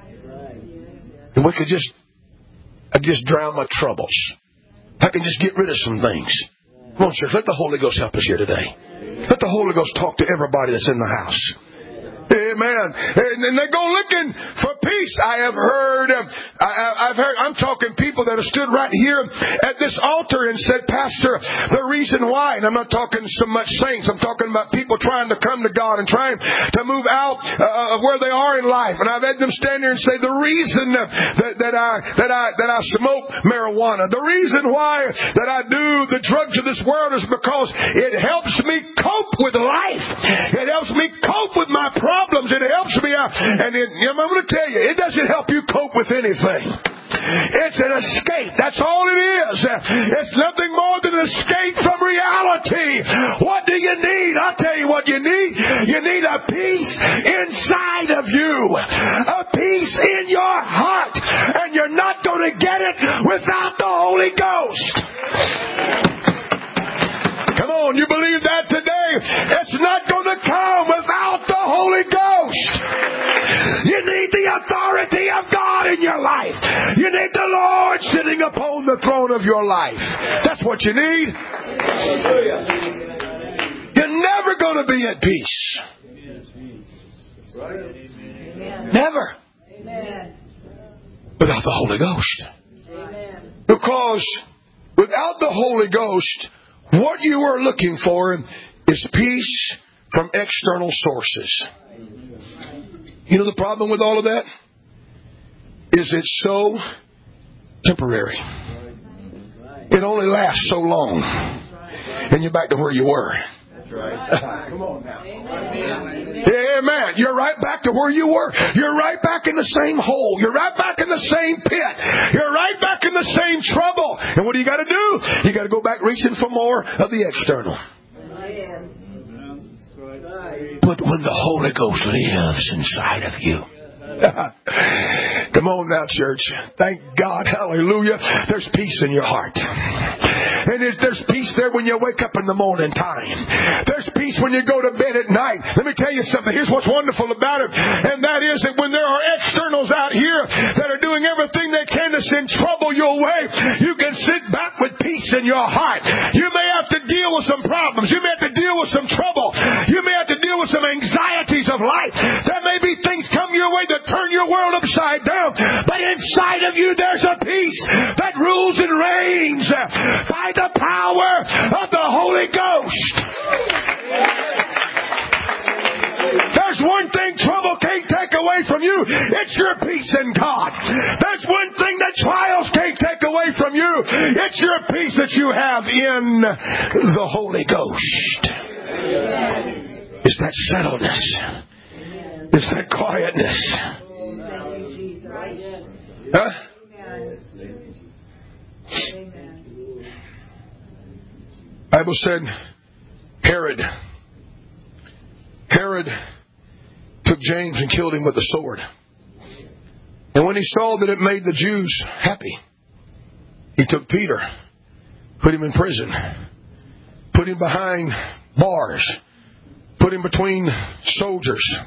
And we could just, I just drown my troubles. I can just get rid of some things. Come on, church, let the Holy Ghost help us here today. Let the Holy Ghost talk to everybody that's in the house. Amen. And they go looking for peace. I have heard, I, I've heard, I'm talking people that have stood right here at this altar and said, Pastor, the reason why, and I'm not talking so much saints, I'm talking about people trying to come to God and trying to move out uh, of where they are in life. And I've had them stand there and say, the reason that, that I, that I, that I smoke marijuana, the reason why that I do the drugs of this world is because it helps me cope with life. It helps me cope with my problems. Problems. It helps me out. And it, you know, I'm going to tell you, it doesn't help you cope with anything. It's an escape. That's all it is. It's nothing more than an escape from reality. What do you need? I'll tell you what you need. You need a peace inside of you. A peace in your heart. And you're not going to get it without the Holy Ghost. Come on, you believe that today? It's not going to come without the Holy Ghost. You need the authority of God in your life. You need the Lord sitting upon the throne of your life. That's what you need. You're never going to be at peace. Never. Without the Holy Ghost. Because without the Holy Ghost, what you are looking for is peace from external sources. You know the problem with all of that? Is it's so temporary. It only lasts so long. And you're back to where you were. That's right. Come on now. Yeah, Amen. You're right back to where you were. You're right back in the same hole. You're right back in the same pit. You're right back in the same trouble. And what do you got to do? You got to go back reaching for more of the external. But when the Holy Ghost lives inside of you, come on now, church. Thank God. Hallelujah. There's peace in your heart. And there's peace there when you wake up in the morning time. There's peace when you go to bed at night. Let me tell you something. Here's what's wonderful about it. And that is that when there are externals out here that are doing everything they can to send trouble your way, you can sit back with peace in your heart. You may have to deal with some problems. You may have to deal with some trouble. You may have to deal with some anxieties of life. There may be things come your way that turn your world upside down. But inside of you there's a peace that rules and reigns by the power of the Holy Ghost. There's one thing trouble can't take away from you. It's your peace in God. There's one thing that trials can't take away from you. It's your peace that you have in the Holy Ghost. It's that settledness. It's that quietness. Huh? Bible said Herod Herod took James and killed him with a sword. And when he saw that it made the Jews happy, he took Peter, put him in prison, put him behind bars, put him between soldiers.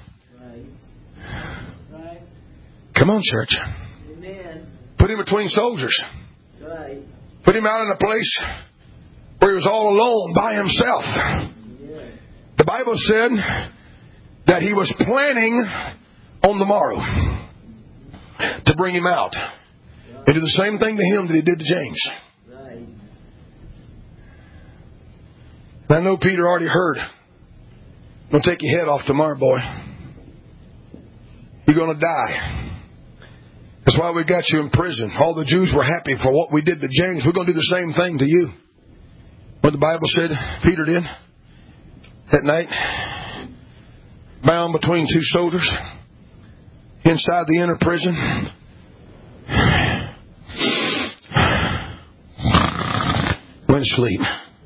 Come on, church. Put him between soldiers. Put him out in a place where he was all alone by himself. The Bible said that he was planning on the morrow to bring him out and do the same thing to him that he did to James. And I know Peter already heard. Don't take your head off tomorrow, boy. You're going to die. That's why we got you in prison. All the Jews were happy for what we did to James. We're going to do the same thing to you. What the Bible said Peter did that night, bound between two soldiers, inside the inner prison. Went to sleep.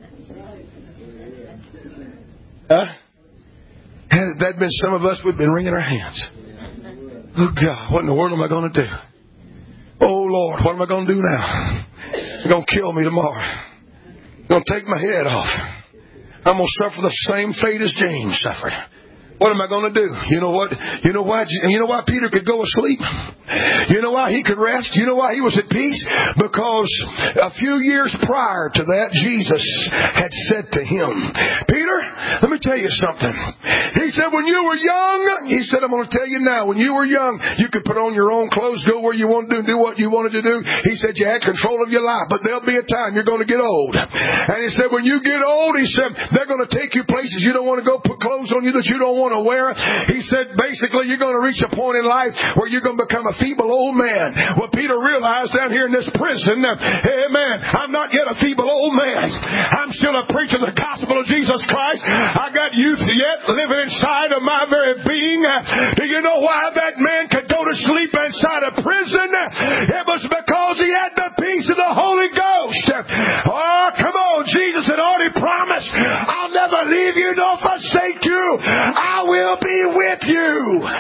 Huh? Had that been some of us, we'd been wringing our hands. Oh God, what in the world am I going to do? Oh Lord, what am I going to do now? They're going to kill me tomorrow. They're going to take my head off. I'm going to suffer the same fate as James suffered. What am I going to do? You know what? You know why? You know why Peter could go asleep? You know why he could rest? You know why he was at peace? Because a few years prior to that, Jesus had said to him, Peter, let me tell you something. He said, when you were young, he said, I'm going to tell you now, when you were young, you could put on your own clothes, go where you wanted to do, do what you wanted to do. He said, you had control of your life, but there'll be a time you're going to get old. And he said, when you get old, he said, they're going to take you places you don't want to go, put clothes on you that you don't want to wear. He said, basically, you're going to reach a point in life where you're going to become a feeble old man. Well, Peter realized down here in this prison, amen, I'm not yet a feeble old man. I'm still a preacher of the gospel of Jesus Christ. I got youth yet living inside of my very being. Do you know why that man could go to sleep inside a prison? It was because he had the peace of the Holy Ghost. Oh, come on. Jesus had already promised, I'll never leave you nor forsake you. I will be with you.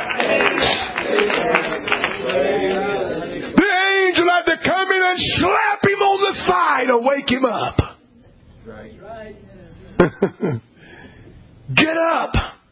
The angel had to come in and slap him on the thigh to wake him up. Get up.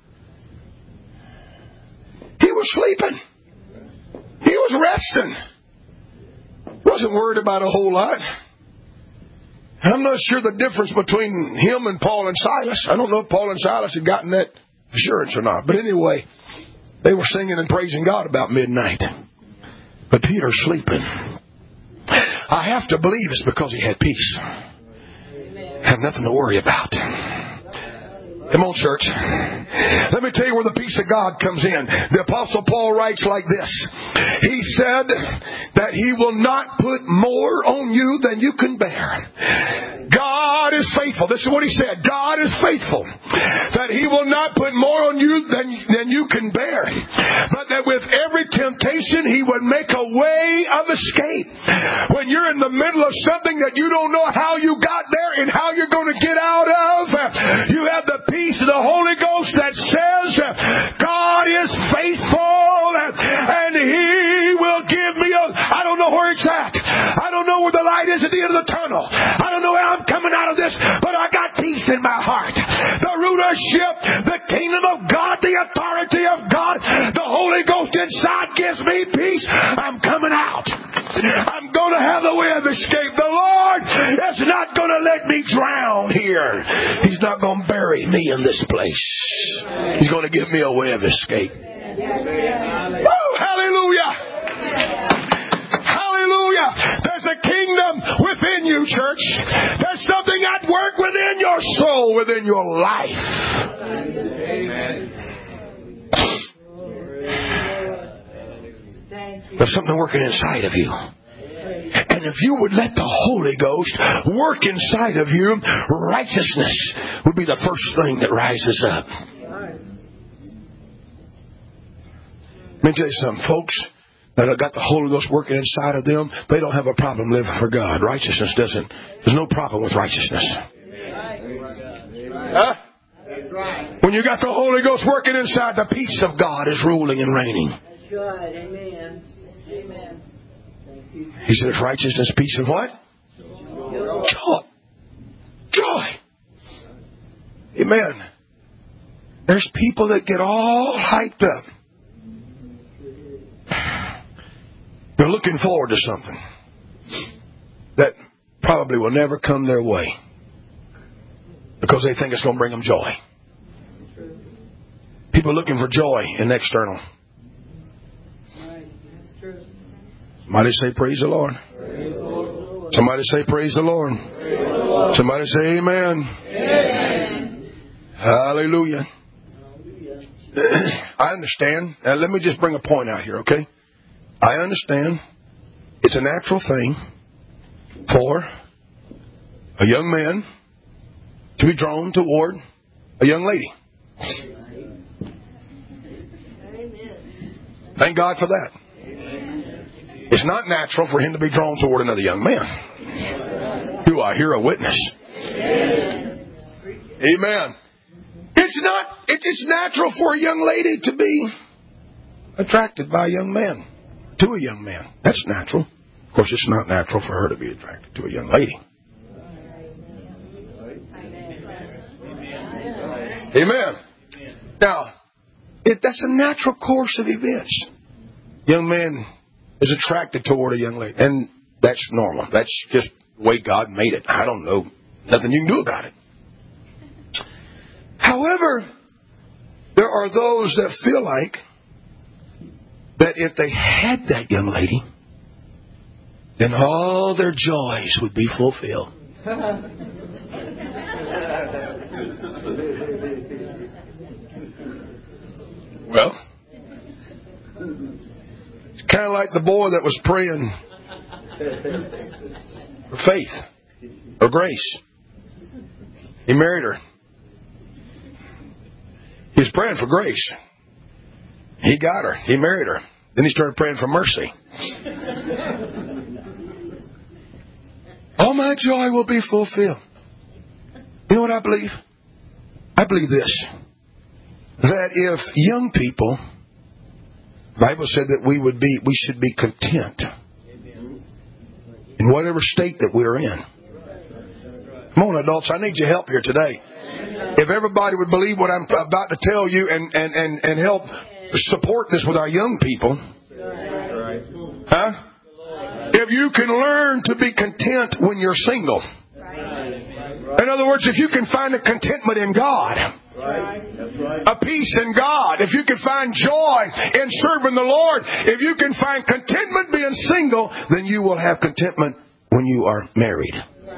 He was sleeping. He was resting. Wasn't worried about a whole lot. I'm not sure the difference between him and Paul and Silas. I don't know if Paul and Silas had gotten that assurance or not. But anyway, they were singing and praising God about midnight. But Peter's sleeping. I have to believe it's because he had peace. Have nothing to worry about. Come on, church. Let me tell you where the peace of God comes in. The Apostle Paul writes like this. He said that he will not put more on you than you can bear. God is is faithful. This is what he said. God is faithful, that He will not put more on you than, than you can bear, but that with every temptation He would make a way of escape. When you're in the middle of something that you don't know how you got there and how you're going to get out of, you have the peace of the Holy Ghost that says, God is faithful and He will give me a... I don't know where it's at. I don't know where the light is at the end of the tunnel. I don't know how I'm coming out of this, but I got peace in my heart. The rulership, the kingdom of God, the authority of God, the Holy Ghost inside gives me peace. I'm coming out. I'm going to have the way of escape. The Lord is not going to let me drown here. He's not going to bury me in this place. He's going to give me a way of escape. Woo! Hallelujah! Hallelujah! There's a kingdom within you, church. There's something at work within your soul, within your life. Amen. There's something working inside of you. And if you would let the Holy Ghost work inside of you, righteousness would be the first thing that rises up. Let me tell you something, folks. That have got the Holy Ghost working inside of them, they don't have a problem living for God. Righteousness doesn't. There's no problem with righteousness. Huh? When you got the Holy Ghost working inside, the peace of God is ruling and reigning.
That's right. Amen. Amen.
He said, "It's righteousness, peace, and what? Joy. Joy. Amen." There's people that get all hyped up. They're looking forward to something that probably will never come their way because they think it's going to bring them joy. People are looking for joy in the external. Somebody say, praise the Lord.
Praise the Lord.
Somebody say, praise the Lord.
Praise the Lord.
Somebody say, amen.
Amen.
Hallelujah. I understand. Now, let me just bring a point out here, okay? I understand it's a natural thing for a young man to be drawn toward a young lady. Thank God for that. It's not natural for him to be drawn toward another young man. Do I hear a witness? Amen. It's not. It's natural for a young lady to be attracted by a young man. To a young man. That's natural. Of course, it's not natural for her to be attracted to a young lady. Amen. Now, it, that's a natural course of events. Young man is attracted toward a young lady. And that's normal. That's just the way God made it. I don't know. Nothing you can do about it. However, there are those that feel like that if they had that young lady, then all their joys would be fulfilled. Well, it's kind of like the boy that was praying for faith or grace. He married her. He was praying for grace. He got her. He married her. Then he started praying for mercy. All my joy will be fulfilled. You know what I believe? I believe this. That if young people, the Bible said that we would be, we should be content in whatever state that we're in. Come on, adults, I need your help here today. If everybody would believe what I'm about to tell you and, and, and, and help support this with our young people. Huh? If you can learn to be content when you're single. In other words, if you can find a contentment in God. A peace in God. If you can find joy in serving the Lord. If you can find contentment being single, then you will have contentment when you are married.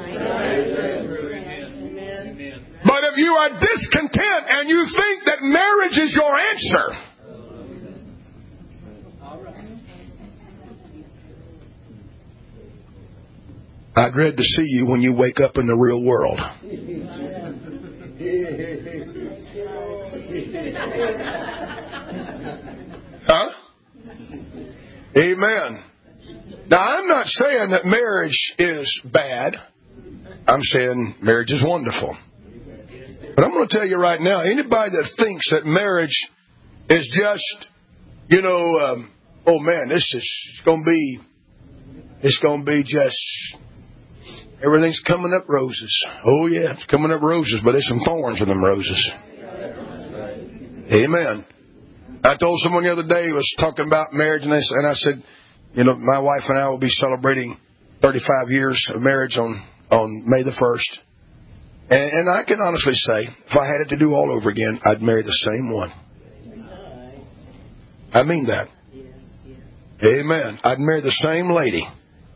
But if you are discontent and you think that marriage is your answer, I dread to see you when you wake up in the real world. Huh? Amen. Now, I'm not saying that marriage is bad. I'm saying marriage is wonderful. But I'm going to tell you right now, anybody that thinks that marriage is just, you know, um, oh man, this is going to be, it's going to be just, everything's coming up roses. Oh yeah, it's coming up roses, but there's some thorns in them roses. Amen. I told someone the other day, was talking about marriage, and, they, and I said, you know, my wife and I will be celebrating thirty-five years of marriage on, on May the first. And, and I can honestly say, if I had it to do all over again, I'd marry the same one. I mean that. Amen. I'd marry the same lady.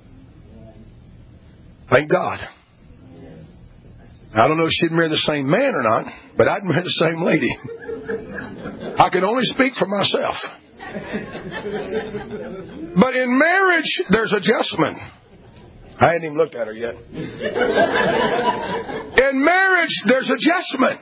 Thank God. I don't know if she'd marry the same man or not, but I'd marry the same lady. I can only speak for myself. But in marriage, there's adjustment. I hadn't even looked at her yet. In marriage, there's adjustment.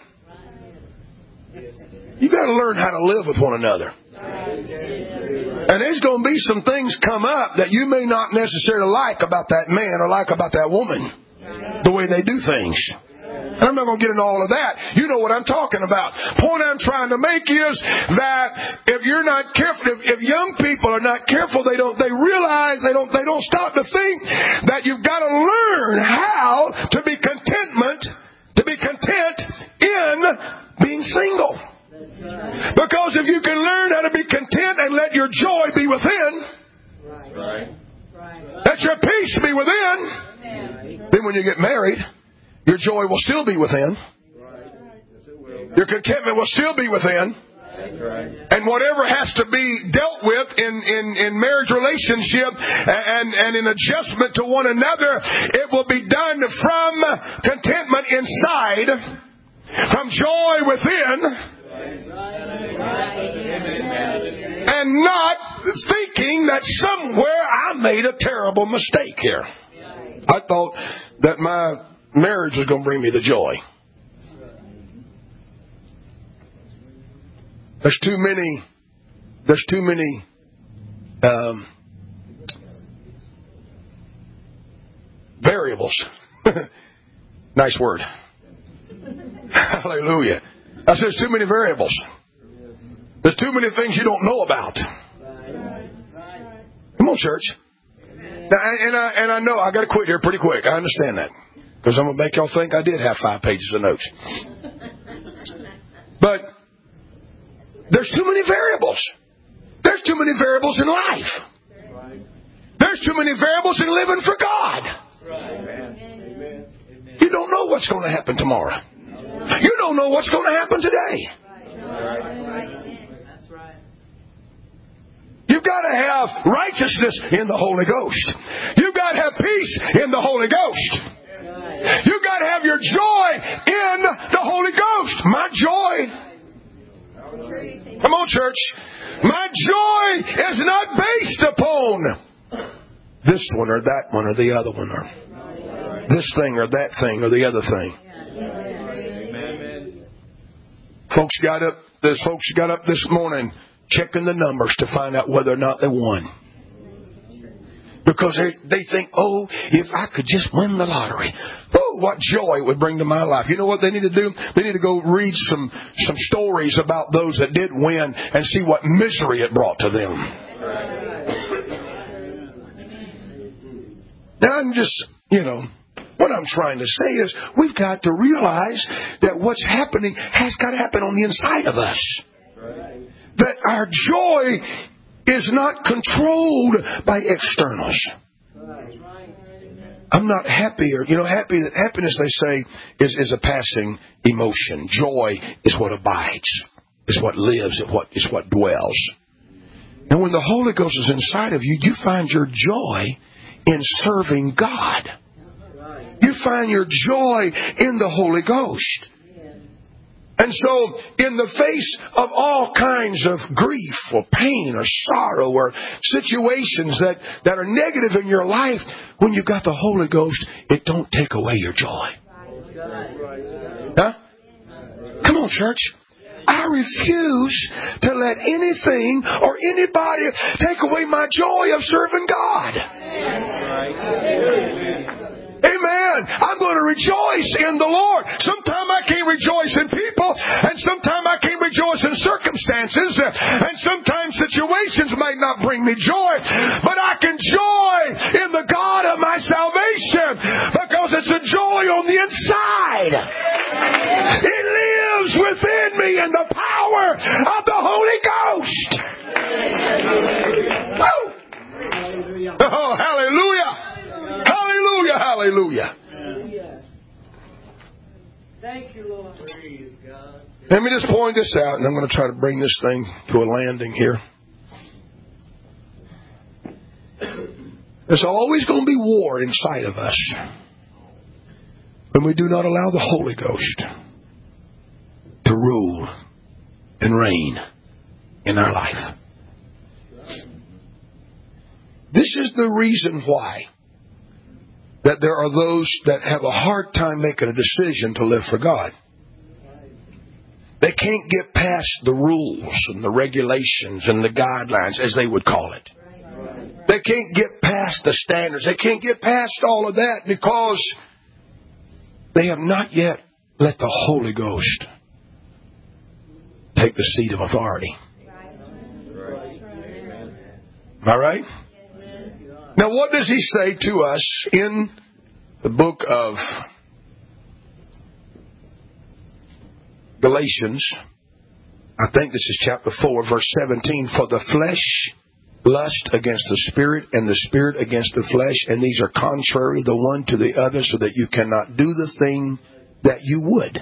You got to learn how to live with one another. And there's going to be some things come up that you may not necessarily like about that man or like about that woman, the way they do things. And I'm not going to get into all of that. You know what I'm talking about. Point I'm trying to make is that if you're not careful, if, if young people are not careful, they don't. They realize they don't. They don't stop to think that you've got to learn how to be contentment, to be content in being single. Because if you can learn how to be content and let your joy be within, right. Let your peace be within, right. Then when you get married, your joy will still be within. Right. Your contentment will still be within. Right. And whatever has to be dealt with in, in, in marriage relationship and, and in adjustment to one another, it will be done from contentment inside, from joy within. And not thinking that somewhere I made a terrible mistake here. I thought that my marriage was going to bring me the joy. There's too many. There's too many. Um, variables. Nice word. Hallelujah. I said there's too many variables. There's too many things you don't know about. Come on, church. Now, and I and I know I got to quit here pretty quick. I understand that because I'm gonna make y'all think I did have five pages of notes. But there's too many variables. There's too many variables in life. There's too many variables in living for God. You don't know what's going to happen tomorrow. You don't know what's going to happen today. You've got to have righteousness in the Holy Ghost. You've got to have peace in the Holy Ghost. You've got to have your joy in the Holy Ghost. My joy. Come on, church. My joy is not based upon this one or that one or the other one or this thing or that thing or the other thing. Folks got up. This folks got up this morning checking the numbers to find out whether or not they won. Because they, they think, oh, if I could just win the lottery, oh, what joy it would bring to my life. You know what they need to do? They need to go read some some stories about those that did win and see what misery it brought to them. Now I'm just, you know. What I'm trying to say is we've got to realize that what's happening has got to happen on the inside of us. Right. That our joy is not controlled by externals. Right. I'm not happy, or you know, happy. Happiness, they say, is, is a passing emotion. Joy is what abides, is what lives, is what is what dwells. And when the Holy Ghost is inside of you, you find your joy in serving God. You find your joy in the Holy Ghost. And so, in the face of all kinds of grief or pain or sorrow or situations that, that are negative in your life, when you've got the Holy Ghost, it don't take away your joy. Huh? Come on, church. I refuse to let anything or anybody take away my joy of serving God. Amen. I'm going to rejoice in the Lord. Sometimes I can't rejoice in people, and sometimes I can't rejoice in circumstances, and sometimes situations might not bring me joy, but I can joy in the God of my salvation because it's a joy on the inside. It lives within me in the power of the Holy Ghost. Woo! Oh, hallelujah. Hallelujah, hallelujah.
Thank you, Lord. Praise God.
Let me just point this out, and I'm going to try to bring this thing to a landing here. There's always going to be war inside of us when we do not allow the Holy Ghost to rule and reign in our life. This is the reason why that there are those that have a hard time making a decision to live for God. They can't get past the rules and the regulations and the guidelines, as they would call it. They can't get past the standards. They can't get past all of that because they have not yet let the Holy Ghost take the seat of authority. Am I right? Now, what does he say to us in the book of Galatians? I think this is chapter four, verse seventeen. For the flesh lust against the spirit, and the spirit against the flesh, and these are contrary the one to the other, so that you cannot do the thing that you would.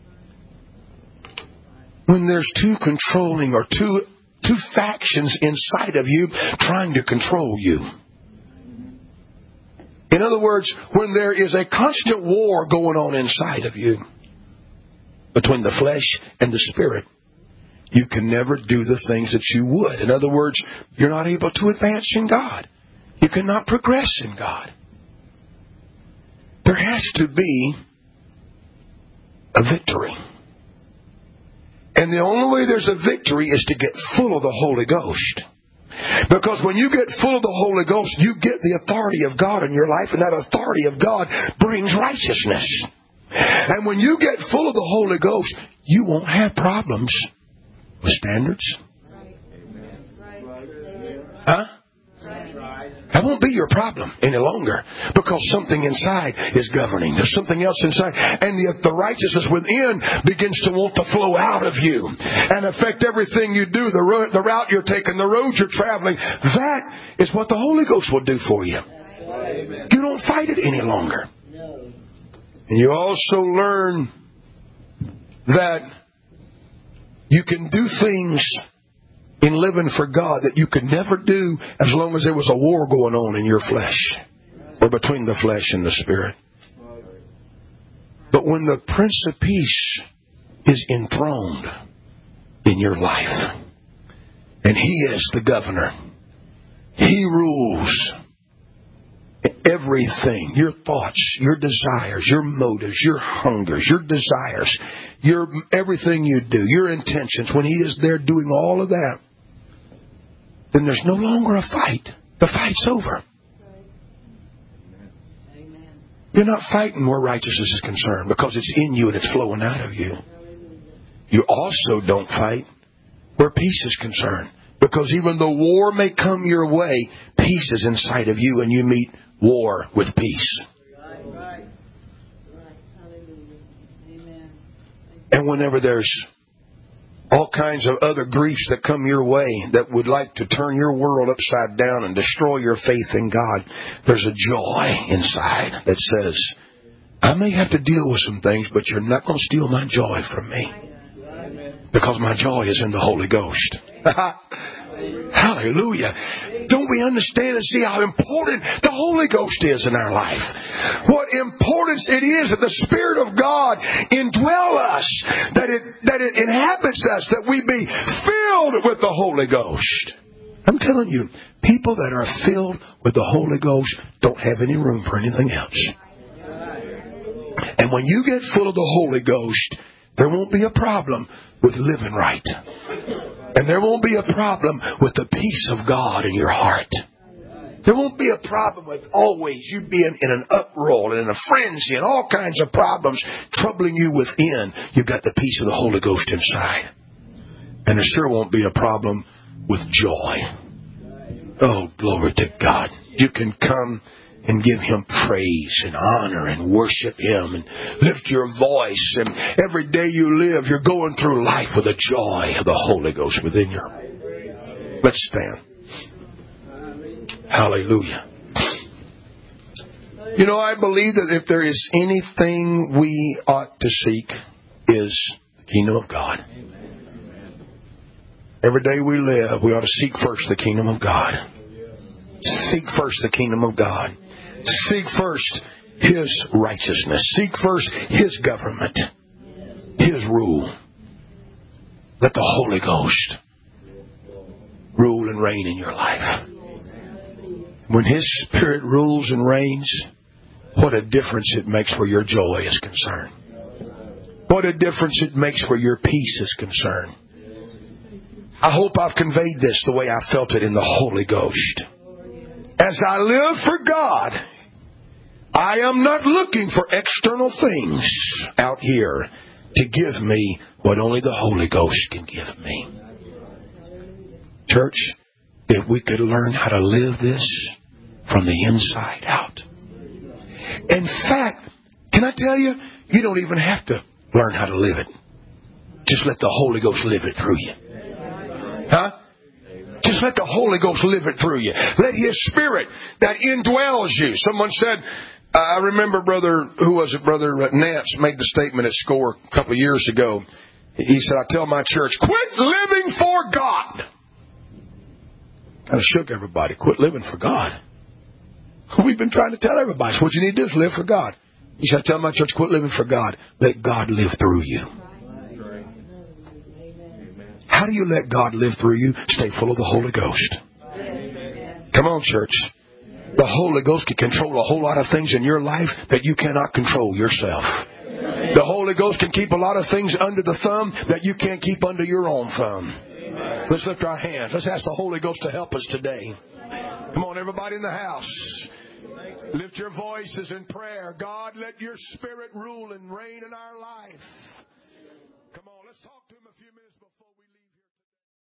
When there's two controlling or two two factions inside of you trying to control you. In other words, when there is a constant war going on inside of you between the flesh and the spirit, you can never do the things that you would. In other words, you're not able to advance in God. You cannot progress in God. There has to be a victory. And the only way there's a victory is to get full of the Holy Ghost. Because when you get full of the Holy Ghost, you get the authority of God in your life, and that authority of God brings righteousness. And when you get full of the Holy Ghost, you won't have problems with standards. Huh? That won't be your problem any longer, because something inside is governing. There's something else inside. And the, the righteousness within begins to want to flow out of you and affect everything you do, the, ro- the route you're taking, the road you're traveling. That is what the Holy Ghost will do for you. You don't fight it any longer. And you also learn that you can do things in living for God that you could never do as long as there was a war going on in your flesh or between the flesh and the spirit. But when the Prince of Peace is enthroned in your life and He is the governor, He rules everything, your thoughts, your desires, your motives, your hungers, your desires, your everything you do, your intentions, when He is there doing all of that, then there's no longer a fight. The fight's over. Amen. You're not fighting where righteousness is concerned because it's in you and it's flowing out of you. You also don't fight where peace is concerned, because even though war may come your way, peace is inside of you and you meet war with peace. Right, right. Right. Hallelujah. Amen. And whenever there's all kinds of other griefs that come your way that would like to turn your world upside down and destroy your faith in God, there's a joy inside that says, I may have to deal with some things, but you're not going to steal my joy from me. Because my joy is in the Holy Ghost. Hallelujah. Don't we understand and see how important the Holy Ghost is in our life? What importance it is that the Spirit of God indwell us, that it, that it inhabits us, that we be filled with the Holy Ghost. I'm telling you, people that are filled with the Holy Ghost don't have any room for anything else. And when you get full of the Holy Ghost, there won't be a problem with living right. And there won't be a problem with the peace of God in your heart. There won't be a problem with always you being in an uproar and in a frenzy and all kinds of problems troubling you within. You've got the peace of the Holy Ghost inside. And there sure won't be a problem with joy. Oh, glory to God. You can come and give Him praise and honor and worship Him and lift your voice. And every day you live, you're going through life with the joy of the Holy Ghost within you. Let's stand. Hallelujah. You know, I believe that if there is anything we ought to seek is the kingdom of God. Every day we live, we ought to seek first the kingdom of God. Seek first the kingdom of God. Seek first His righteousness. Seek first His government. His rule. Let the Holy Ghost rule and reign in your life. When His Spirit rules and reigns, what a difference it makes where your joy is concerned. What a difference it makes where your peace is concerned. I hope I've conveyed this the way I felt it in the Holy Ghost. As I live for God, I am not looking for external things out here to give me what only the Holy Ghost can give me. Church, if we could learn how to live this from the inside out. In fact, can I tell you, you don't even have to learn how to live it. Just let the Holy Ghost live it through you. Huh? Just let the Holy Ghost live it through you. Let His Spirit that indwells you. Someone said, I remember Brother, who was it? Brother Nance made the statement at SCORE a couple of years ago. He said, I tell my church, quit living for God. Kind of shook everybody. Quit living for God. We've been trying to tell everybody. So what you need to do is live for God. He said, I tell my church, quit living for God. Let God live through you. How do you let God live through you? Stay full of the Holy Ghost. Come on, church. The Holy Ghost can control a whole lot of things in your life that you cannot control yourself. The Holy Ghost can keep a lot of things under the thumb that you can't keep under your own thumb. Let's lift our hands. Let's ask the Holy Ghost to help us today. Come on, everybody in the house. Lift your voices in prayer. God, let your Spirit rule and reign in our life.